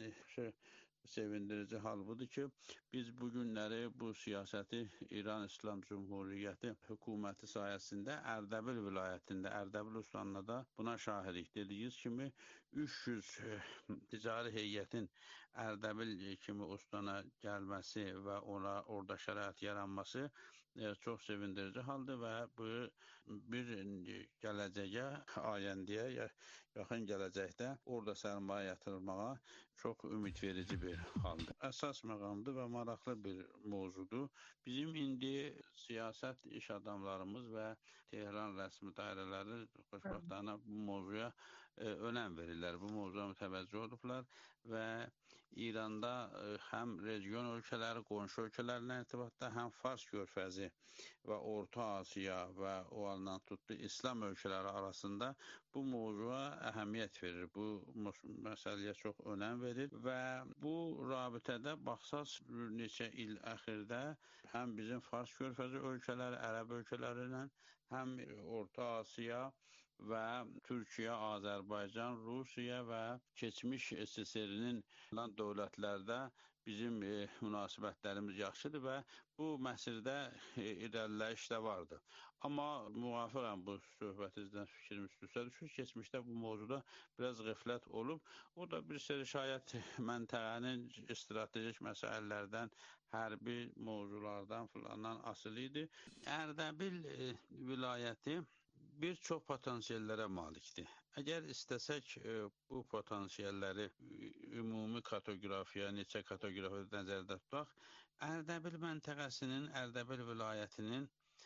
sevindirici hal budur ki, biz bu günləri bu siyasəti İran İslam Cümhuriyyəti hökuməti sayəsində Ərdəbil vilayətində, Ərdəbil Ustanada buna şahidlik. Dediyiniz kimi 300 ticari heyətin Ərdəbil kimi Ustana gəlməsi və ona orada şərait yaranması çox sevindirici haldır və bu bir gələcəyə, ayəndəyə, yaxın gələcəkdə orada sərmayə yatırılmağa çox ümidverici bir haldır. Əsas məqamdır və maraqlı bir mövzudur. Bizim indi siyasət iş adamlarımız və Tehran rəsmi dairələri xoşbəxtlərinə bu mövzuya önəm verirlər, bu mövzuya mütəvəccüh olublar və İranda həm region ölkələri, qonşu ölkələrlə irtibatda, həm Fars körfəzi və Orta Asiya və o alınan tutdu İslam ölkələri arasında bu mövzuya əhəmiyyət verir, bu məsələyə çox önəm verir və bu rabitədə baxsaq neçə il əxirdə həm bizim Fars körfəzi ölkələri, Ərəb ölkələri ilə, həm Orta Asiya və Türkiyə, Azərbaycan, Rusiya və keçmiş SSR-nin dövlətlərdə bizim münasibətlərimiz yaxşıdır və bu məsirdə irəliləyiş də vardır. Amma müvafiqəm bu söhbətinizdən fikrim üstüsə düşür. Keçmişdə bu mövzuda biraz qəflət olub. O da bir seri şayət məntəqənin strategik məsələlərdən, hərbi mövzulardan filandan asılı idi. Ərdəbil vilayəti bir çox potansiyellərə malikdir. Əgər istəsək bu potansiyelləri ümumi kateqorafiya, neçə kateqoriyada nəzərdə tutaq, Ərdəbil məntəqəsinin, Ərdəbil vilayətinin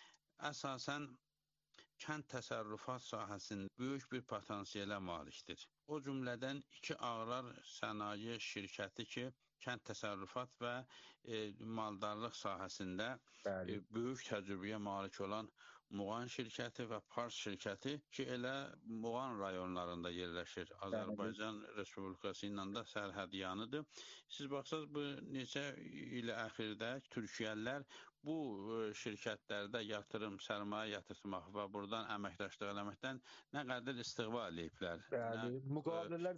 əsasən kənd təsərrüfat sahəsində böyük bir potansiyelə malikdir. O cümlədən 2 Ağrar Sənaye şirkəti ki, kənd təsərrüfat və maldarlıq sahəsində böyük təcrübəyə malik olan Muğan şirkəti və Pars şirkəti ki, elə Muğan rayonlarında yerləşir. Azərbaycan Respublikası ilə də sərhədyanıdır. Siz baxsaq, bu neçə il əxirdə Türkiyəlilər bu şirkətlərdə yatırım, sərmayə yatırtmaq və buradan əməkdaşlıq eləməkdən nə qədər istiqbal ediblər. Müqavilələr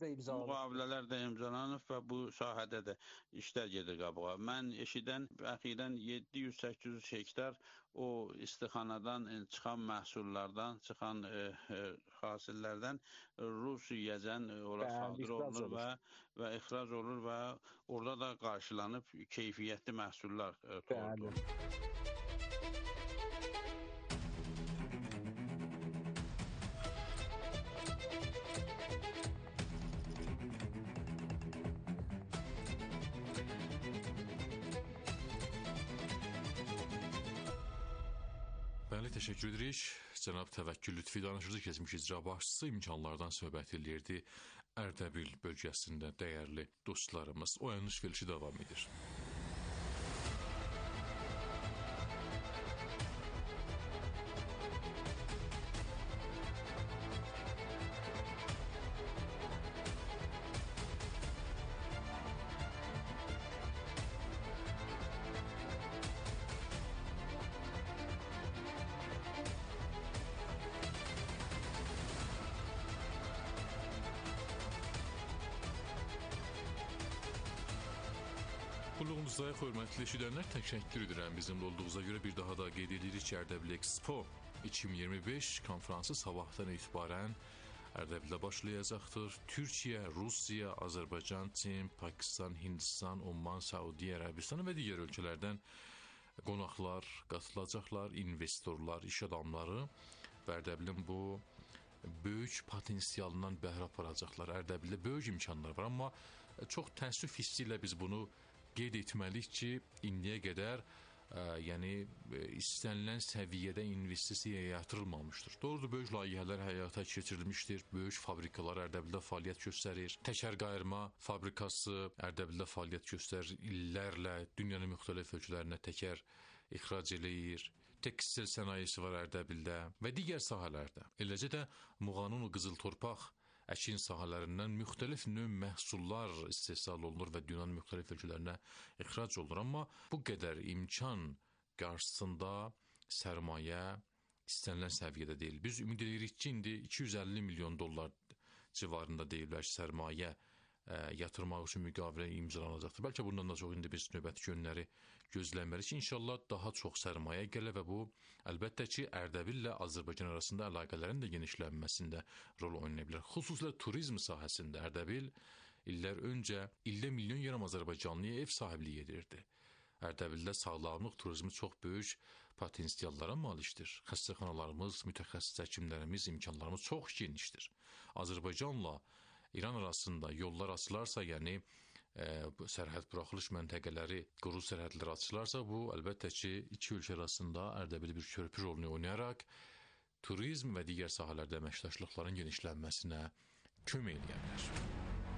də imzalanıb və bu sahədə də işlər gedir qabağa. Mən eşidən əxirən 700-800 hektar o istixanadan çıxan məhsullardan, çıxan hasillərdən Rusiyəcən ora sadır olunur və ixrac olur və orada da qarşılanıb keyfiyyətli məhsullar toxunur. Bəli, təşəkkür edirik. Cənab Təvəkkül Lütfi danışırdı, keçmiş icra başçısı imkanlardan söhbət edirdi. Ərdəbil bölgəsində dəyərli dostlarımız. Oyanış verilişi davam edir. Dostlar, hörmətli eşidənlər, təşəkkür edirəm bizimlə olduğunuza görə. Bir daha da qeyd edirik ki, Ərdəbil Expo 2025 konfransı sabahdan etibarən Ərdəbildə başlayacaqdır. Türkiyə, Rusiya, Azərbaycan, Çin, Pakistan, Hindistan, Oman, Səudiyyə Ərəbistan və digər ölkələrdən qonaqlar qatılacaqlar, investorlar, iş adamları və Ərdəbilin bu böyük potensialından bəhrə aparacaqlar. Ərdəbildə böyük imkanlar var, amma çox təəssüf hissi ilə biz bunu qeyd etməliyik ki, indiyə qədər istənilən səviyyədə investisiyaya yatırılmamışdır. Doğrudur, böyük layihələr həyata keçirilmişdir, böyük fabrikalar Ərdəbildə fəaliyyət göstərir. Təkər qayırma fabrikası Ərdəbildə fəaliyyət göstərir, illərlə dünyanın müxtəlif ölkələrinə təkər ixrac eləyir. Tekstil sənayesi var Ərdəbildə və digər sahələrdə. Eləcə də Muğanın qızıl torpaq əkin sahələrindən müxtəlif növ məhsullar istehsal olunur və dünyanın müxtəlif ölkələrinə ixrac olunur. Amma bu qədər imkan qarşısında sərmayə istənilən səviyyədə deyil. Biz ümid edirik ki, indi 250 milyon dollar civarında deyirlər ki, sərmayə yatırmaq üçün müqavilə imzalanacaqdır. Bəlkə bundan da çox indi biz növbəti günləri gözləməliyik ki, inşallah daha çox sərmayə gələ və bu əlbəttə ki, Ərdəbil ilə Azərbaycan arasında əlaqələrin də genişlənməsində rol oynaya bilər. Xüsusilə turizm sahəsində Ərdəbil illər öncə ildə milyon yarım azərbaycanlıya ev sahibliyi edirdi. Ərdəbildə sağlamlıq turizmi çox böyük potensiallara malikdir. Xəstəxanalarımız, mütəxəssis həkimlərimiz, imkanlarımız çox genişdir. Azərbaycanla İran arasında yollar açılarsa, yəni sərhəd buraxılış məntəqələri, quru sərhədlər açılarsa, bu əlbəttə ki, iki ölkə arasında Ərdəbil bir körpü rolunu oynayaraq turizm və digər sahələrdə əməkdaşlıqların genişlənməsinə kömək edə bilər.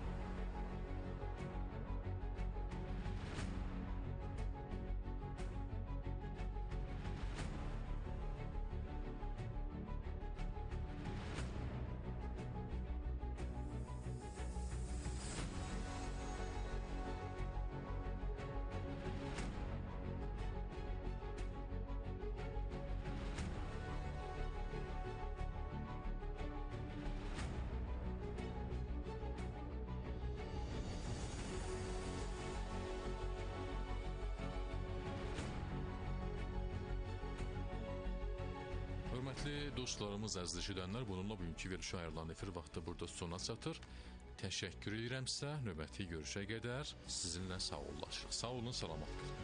Hörmətli dostlarımız, əziz eşidənlər, bununla bugünkü verilişə ayrılan efir vaxtı burada sona çatır. Təşəkkür edirəm sizə. Növbəti görüşə qədər sizinlə sağollaşırıq. Sağ olun, salamat qalın.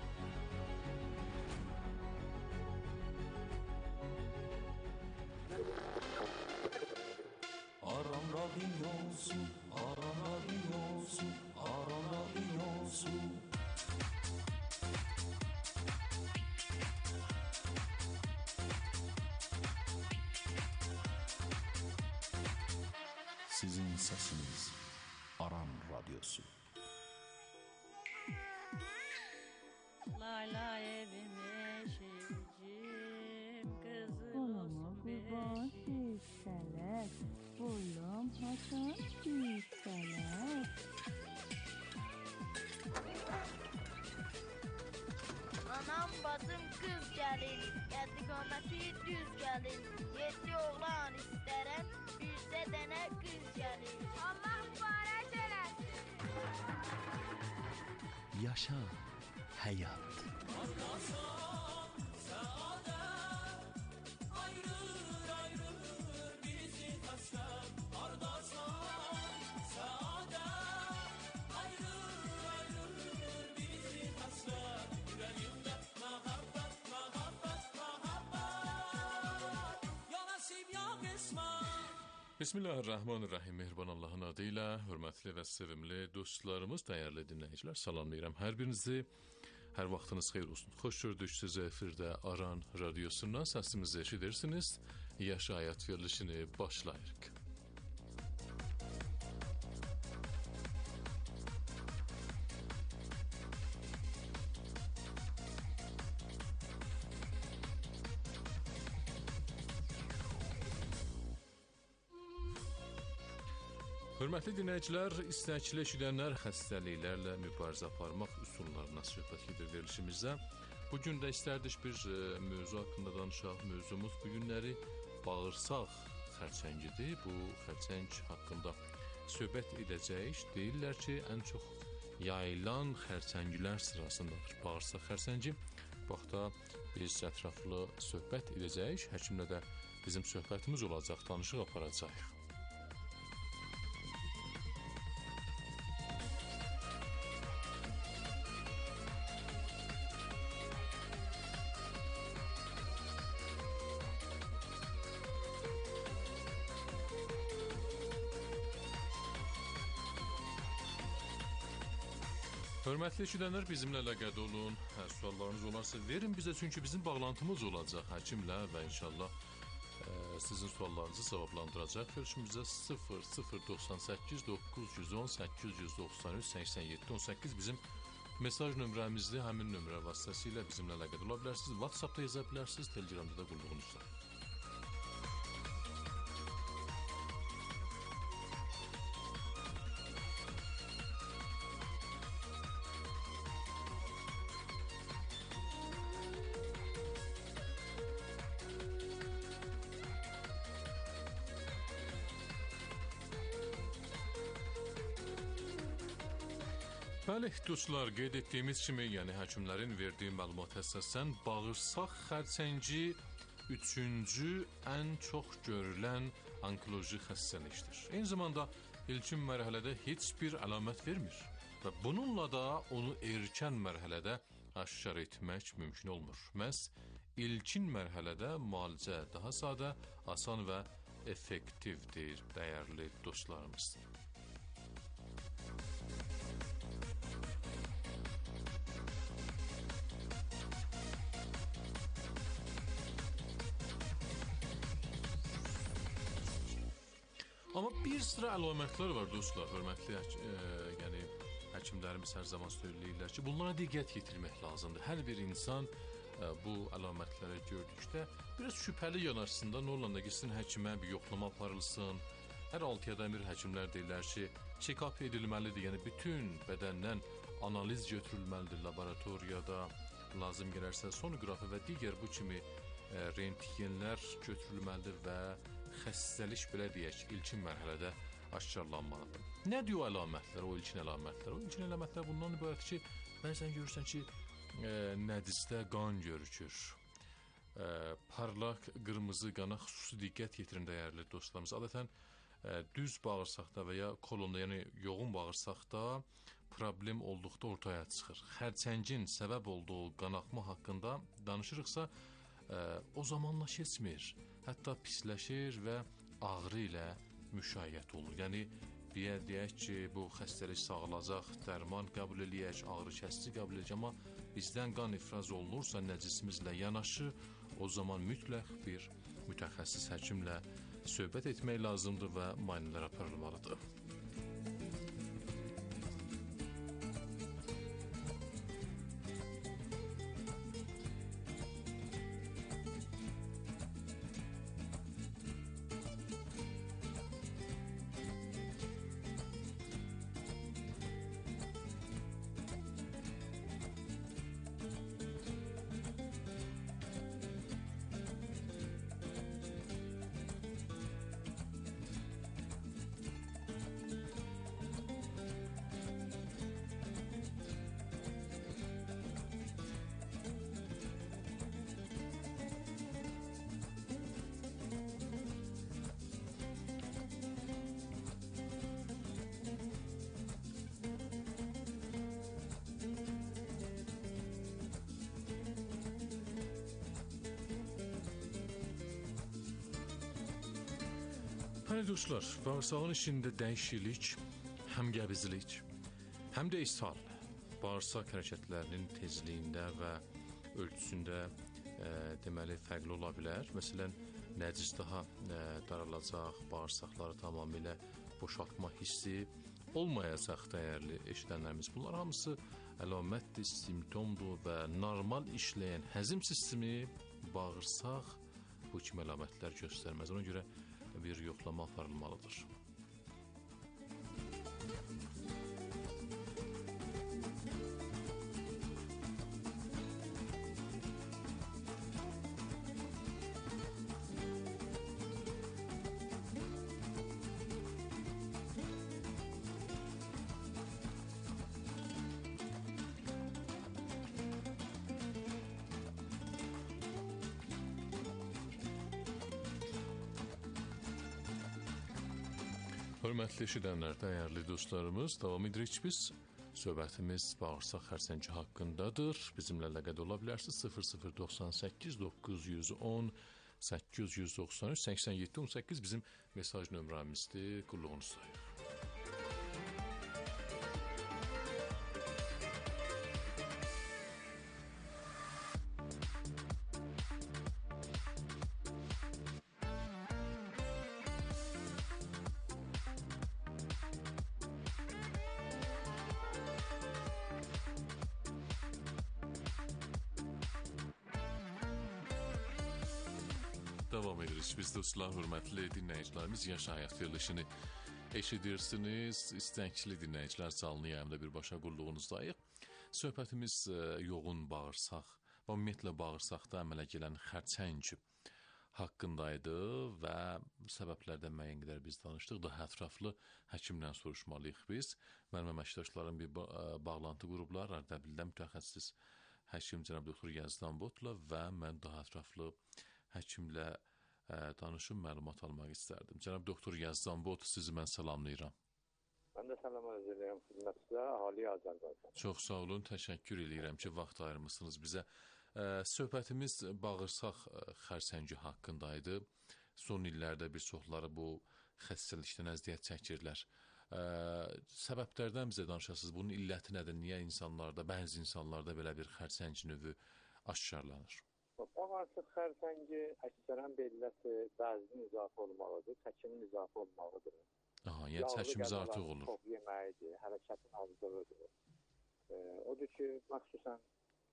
Aram radyosu, Aram radyosu, Aram radyosu. Sizin sesiniz Aram Radyosu. Lay lay evim eşicim, kızım olsun beşik. Oğlum Hasan yükseler. Anam bacım kız gəlin, qədiqaməti düz gəlin. 7 oğlan istərəm, bircə dənə qız gəlin. Allah mübarək eləsin. Yaşa həyat. Bismillahirrahmanirrahim. Mehriban Allahın adıyla hörmətli və sevimli dostlarımız, dəyərli dinləyicilər, salamlayıram hər birinizi. Hər vaxtınız xeyir olsun. Xoş gördük sizi efirdə Aran Radyosu'ndan səsimizi eşidirsiniz. Yaşa həyat verilişini başlayırıq. Hörmətli dinləyicilər, istəkli eşidənlər, xəstəliklərlə mübarizə aparmaq üsullarına söhbət gedir verilişimizdə. Bugün də istərdik bir mövzu haqqında danışaq. Mövzumuz bugünləri bağırsaq xərçəngidir. Bu xərçəng haqqında söhbət edəcəyik. Deyirlər ki, ən çox yayılan xərçənglər sırasındadır. Bağırsaq xərçəngi. Bu vaxtda biz ətraflı söhbət edəcəyik. Həkimlə də bizim söhbətimiz olacaq, danışıq aparacaq. Hörmətli eşidənlər, bizimlə əlaqədə olun. Hər suallarınız olarsa verin bizə, çünki bizim bağlantımız olacaq həkimlə və inşallah sizin suallarınızı cavablandıracaq. Görüşümüzə 0098 910 893 87 18 bizim mesaj nömrəmizdir. Həmin nömrə vasitəsilə bizimlə əlaqədə ola bilərsiniz. WhatsApp-da yaza bilərsiniz, Telegramda da qulluğunuzda. Bəli, dostlar, qeyd etdiyimiz kimi, yəni həkimlərin verdiyi məlumata əsasən bağırsaq xərçəngi 3-cü ən çox görülən onkoloji xəstəlikdir. Eyni zamanda ilkin mərhələdə heç bir əlamət vermir və bununla da onu erkən mərhələdə aşkar etmək mümkün olmur. Məhz ilkin mərhələdə müalicə daha sadə, asan və effektivdir, dəyərli dostlarımız. Amma bir sıra əlamətlər var dostlar, hörmətli yəni həkimlərimiz hər zaman söyləyirlər ki, bunlara diqqət yetirmək lazımdır. Hər bir insan bu əlamətləri gördükdə biraz şübhəli yanaşsın, nə olanda gitsin həkimə bir yoxlama aparılsın. Hər 6 ayda bir həkimlər deyirlər ki, check-up edilməlidir, yəni bütün bədəndən analiz götürülməlidir laboratoriyada, lazım gələrsə sonoqrafi və digər bu kimi rentgenlər götürülməlidir və xəstəlik, belə deyək, ilkin mərhələdə aşkarlanmalıdır. Nədir o əlamətlər, o ilkin əlamətlər? O ilkin əlamətlər bundan ibarət ki, bəzən görürsən ki, nədizdə qan görükür. Parlaq qırmızı qana xüsusi diqqət yetirin, dəyərli dostlarımız. Adətən düz bağırsaqda və ya kolonda, yəni yoğun bağırsaqda problem olduqda ortaya çıxır. Xərçəngin səbəb olduğu qanaxma haqqında danışırıqsa, o zamanla keçmir. Hətta pisləşir və ağrı ilə müşayiət olur. Yəni, deyək ki, bu xəstəlik sağalacaq, dərman qəbul eləyək, ağrı kəsici qəbul eləyək, amma bizdən qan ifraz olunursa nəcisimizlə yanaşı, o zaman mütləq bir mütəxəssis həkimlə söhbət etmək lazımdır və müayinələr aparılmalıdır. Bəli dostlar, bağırsağın içində dəyişiklik, həm qəbizlik, həm də ishal, bağırsaq hərəkətlərinin tezliyində və ölçüsündə deməli fərqli ola bilər. Məsələn, nəcis daha daralacaq, bağırsaqları tamamilə boşaltma hissi olmayacaq, dəyərli eşidənlərimiz. Bunlar hamısı əlamətdir, simptomdur və normal işləyən həzm sistemi bağırsaq bu kimi əlamətlər göstərməz. Ona görə bir yoxlama aparılmalıdır. Hörmətli eşidənlər, dəyərli dostlarımız, davam edirik biz. Söhbətimiz bağırsaq xərçəngi haqqındadır. Bizimlə əlaqədə ola bilərsiniz. 0098 910 893 87 18 bizim mesaj nömrəmizdir. Qulluğunuzdayıq. Davam edirik biz dostlar, hörmətli dinləyicilərimiz, Yaş Həyat verilişini eşidirsiniz. İstəkli dinləyicilər, canlı yayımda birbaşa qulluğunuzdayıq. Söhbətimiz yoğun bağırsaq və ümumiyyətlə bağırsaqda əmələ gələn xərçəng haqqındaydı və səbəblərdən müəyyən qədər biz danışdıq. Daha ətraflı həkimdən soruşmalıyıq biz. Mənim əməkdaşlarım bir bağlantı qurublar. Ərdəbildə mütəxəssis həkim cənab doktor Yazdanbotla və mən daha ətraflı həkimlə danışıb məlumat almaq istərdim. Cənab doktor Yazdanbot, sizi mən salamlayıram. Mən də salam edirəm xidmətinizə, ahali Azərbaycan. Çox sağ olun, təşəkkür edirəm ki, vaxt ayırmısınız bizə. Söhbətimiz bağırsaq xərçəngi haqqındaydı. Son illərdə bir çoxları bu xəstəlikdən əziyyət çəkirlər. Səbəblərdən bizə danışasınız. Bunun illəti nədir? Niyə insanlarda, bəzi insanlarda belə bir xərçəng növü aşkarlanır? Bağırsaq xərçəngi əksərən belləsi vəznin izafə olmalıdır, çəkinin izafə olmalıdır. Yəni çəkimiz artıq olur. Çox yeməyidir, hərəkətin azlığıdır. Odur ki, məxsusən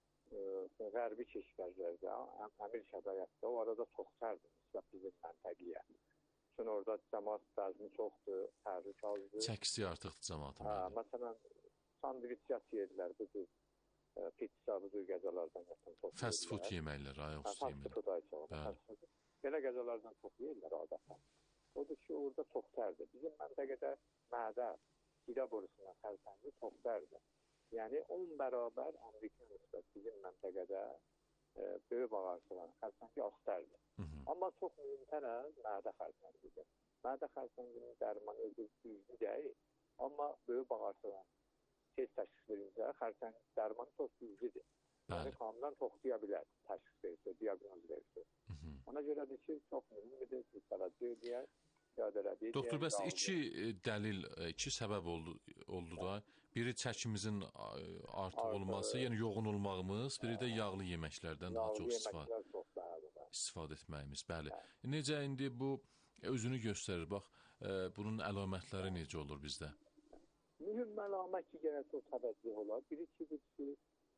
qərbi keşverlərdə, Amerikada yətdə, o arada çox sərdir, nisbət bizim məntəqiyə. Çünki orada cəmaat vəzni çoxdur, təhrrik azdır. Çəkisi artıqdır cəmaatın. Məsələn, sandviç yeyirlər, budur. Pizza, budur qəzalardan yatan çox yeyirlər. Fast food yeməklər, ayaq üstü yeməklər. Fast food ayaq. Belə qəzalardan çox yeyirlər adətən. Odur ki, orada çox tərdir. Bizim məntəqədə mədə, qida borusundan xərçəngi çox tərdir. Yəni 10 bərabər Amerika nisbət bizim məntəqədə böyük bağırsağın xərçəngi az tərdir. Amma çox mühümtənə mədə xərçəngidir. Mədə xərçənginin dərmanı özü düzgün deyil, amma böyük bağırsağın tez təşxis verincə xərçəng dərmanı çox düzgüdür. Yəni kanundan toxtuya bilər, təşxis verirsə, diaqnoz verirsə. Ona görədir ki, çox mühümdir, deyə yadələdir. Doktor, bəs iki dəlil, iki səbəb oldu da. Biri çəkimizin artıq olması, yəni yoğun olmağımız, biri də yağlı yeməklərdən daha çox istifadə etməyimiz. Bəli. Necə indi bu özünü göstərir? Bax, bunun əlamətləri necə olur bizdə? Mühüm əlamət ki, yenə çox təvəccüh olar. Birincidir ki,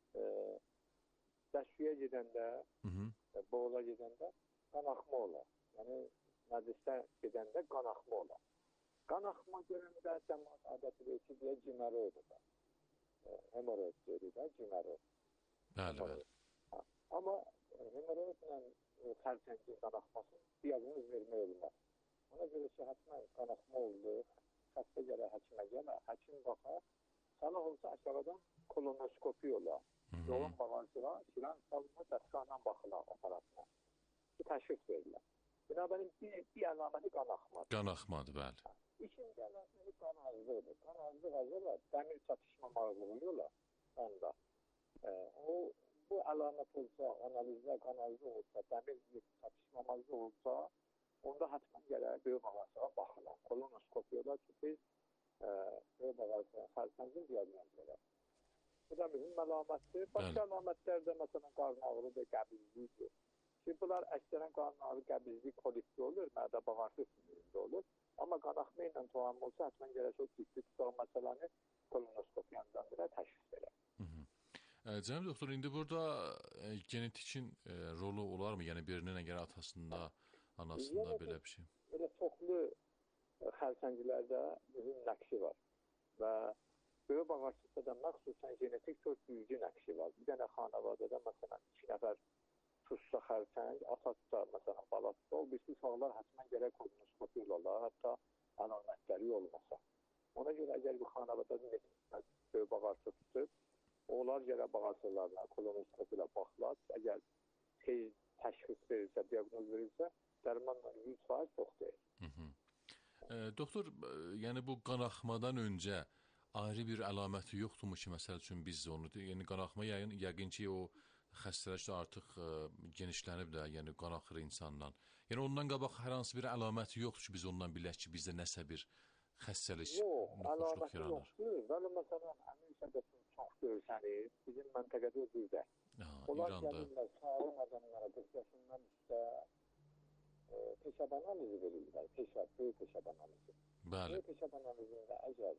dəşviyə gedəndə, boğula gedəndə qan axma olar. Yəni, məclisdə gedəndə qan axma olar. Qan axma görəndə cəmaat adəti deyir ki, deyə ciməröydür da. Hemoroid deyir də, ciməröyd. Bəli, bəli. Amma hemoroidlə xərçəngin qan axmasını diaqnoz vermək olmaz. Ona görə ki, həkimən qan axma oldu, xəstə gələ, həkimə gələ, həkim baxar, salah olsa aşağıdan kolonoskopi olar. Yoğun bağırsığa, şiran salınma dəstqanla baxılar aparatına. Bu təşxis verirlər. Binabərin bir əlaməti qan axmadır. Qan axmadır, bəli. İkinci əlaməti qan azlığıdır. Qan azlıq azırlar, dəmir çatışmamaqlığı olar onda. Bu əlamət olsa, analizdə qan azlıq olsa, dəmir çatışmamaqlığı olsa, onda hətmən gələr böyük bağırsığa baxılar. Kolonoskopiyada ki, biz böyük bağırsığa xərçəngin diaqnoz verər. Bu da mühüm əlamətdir. Başqa əlamətlər də məsələn qarın ağrıdır, qəbizlikdir. Ki, bunlar əksərən qarın ağrı, qəbizlik, kolitli olur, mədə bağırsaq sinirində olur. Amma qan axma ilə toxunma olsa, hətmən gərək o ciddi tutaq məsələni kolonoskopiyandan da təşxis verər. Cənab doktor, indi burada genetikin rolu olarmı? Yəni birinin əgər atasında, anasında belə bir şey? Belə çoxlu xərçənglərdə mühüm nəqşi var və böyük bağırsaqda da məxsusən genetik çox güclü nəqşi var. Bir dənə xanavadada məsələn 2 nəfər tutsa xərçəng, atası da məsələn balası da, o birisi uşaqlar hətmən gərək kolonoskopi olarlar, hətta əlamətləri olmasa. Ona görə əgər bir xanavada böyük bağırsaq tutub, onlar gərək bağırsaqlarına kolonoskopi ilə baxılar. Əgər tez təşxis verirsə, diaqnoz verirsə, dərmanla 100% çox deyil. Doktor, yəni bu qanaxmadan öncə ayrı bir əlaməti yoxdurmu ki, məsəl üçün biz onu, yəni qanaxma yəqin ki, o xəstəlikdə artıq genişlənib də, yəni qanaxır insandan. Yəni ondan qabaq hər hansı bir əlaməti yoxdur ki, biz ondan bilək ki, bizdə nəsə bir xəstəlik, əlaməti yoxdur. Bəli, məsələn, əmin səbətin çox görsənir, bizim məntəqədə özürdə. Onlar gəlirlər, sağlam adamlara 40 yaşından üstə peşəb analizi verirlər, böyük peşəb analizi. Böyük peşəb analizində əgər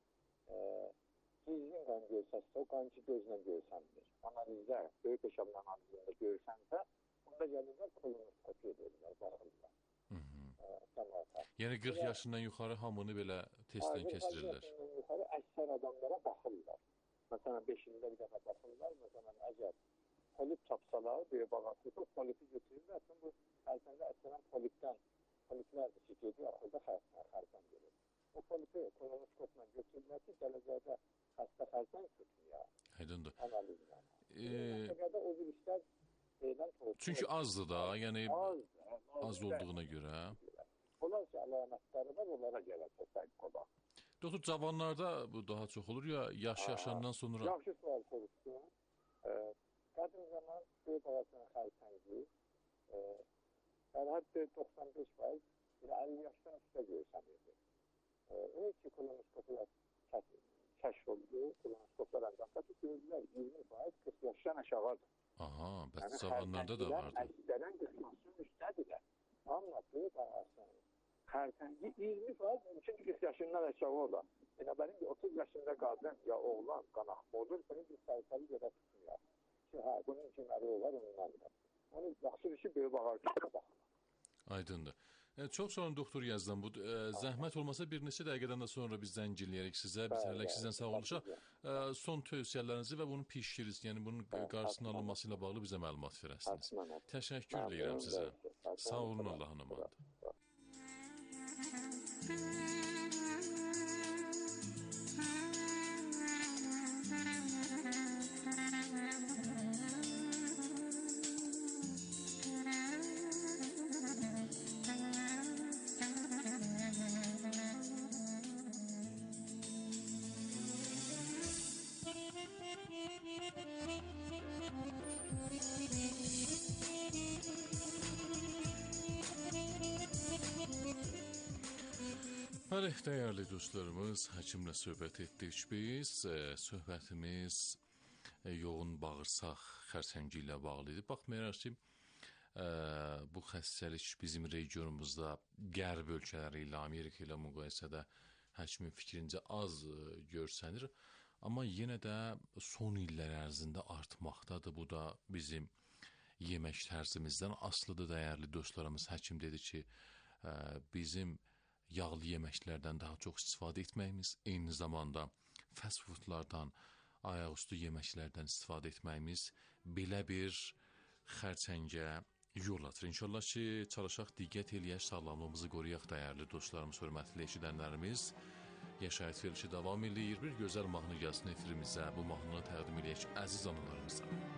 gizlin qan görsənsə, o qan ki gözlə görsənmir. Analizdə, böyük peşəb analizində görsənsə, onda gəlirlər kolonoskopiya edirlər, baxırlar. Yəni 40 yaşından yuxarı hamını belə testdən keçirirlər. 40 yaşından yuxarı əksər adamlara baxırlar. Məsələn, 5 ildə bir dəfə baxırlar. Məsələn, əgər polip tapsalar, böyük bağırtıda polipi götürürlər. Bu xərçəndə əslən poliplərdir ki, gediyor, axırda xərçən gelir. O polipi kolonoskopla götürürlər ki, gələcəkdə xəstə xərçən tutmuyor. Aydındır. Analizlə. Məntəqədə o virüslər çünki azdır da, yəni az olduğuna görə. Onlar ki, əlamətləri var, onlara gələcək səhib olar. Doktor, cavanlarda bu daha çox olur ya, yaş yaşandan sonra? Yaxşı sual soruşdum. Qədim zaman böyük ağacının xərçəngi hətta 95% 50 yaşdan üstə görsənirdi. Onun ki, kolonoskoplar kəşf oldu, kolonoskoplar əncamda gördülər 20% 40 yaşdan aşağıdır. Aha, bəs cavanlarda da vardı. Əksərən 40 yaşdan üstədirlər. Amma böyük ağacının xərçəngi 20% mümkün 40 yaşından aşağı olar. Benim 30 yaşında qadın ya oğlan qanaxma olur, bunun bir sayıları görə tutmuyor. Ki, bunun kimləri olar, ondan da. Onu yaxşı bir böyük ağacına baxır. Aydındır. Çox sağ olun doktor Yazdan. Bu zəhmət olmasa bir neçə dəqiqədən də sonra biz zəng eləyərik sizə. Biz hələlik sizdən sağoluşaq. Son tövsiyələrinizi və bunun pişiriz, yəni bunun qarşısının alınması ilə bağlı bizə məlumat verəsiniz. Təşəkkür edirəm sizə. Sağ olun, Allahın amanıdır. Bəli, dəyərli dostlarımız, həkimlə söhbət etdik biz. Söhbətimiz yoğun bağırsaq xərçəngi ilə bağlı idi. Baxmayaraq ki, bu xəstəlik bizim regionumuzda qərb ölkələri ilə, Amerika ilə müqayisədə həkimin fikrincə az görsənir. Amma yenə də son illər ərzində artmaqdadır. Bu da bizim yemək tərzimizdən asılıdır, dəyərli dostlarımız. Həkim dedi ki, bizim yağlı yeməklərdən daha çox istifadə etməyimiz, eyni zamanda fast foodlardan, ayaqüstü yeməklərdən istifadə etməyimiz belə bir xərçəngə yol açır. İnşallah ki, çalışaq diqqət eləyək, sağlamlığımızı qoruyaq, dəyərli dostlarımız, hörmətli eşidənlərimiz. Yaşayət verilişi davam edir. Bir gözəl mahnı gəlsin efirimizə. Bu mahnını təqdim eləyək əziz analarımıza.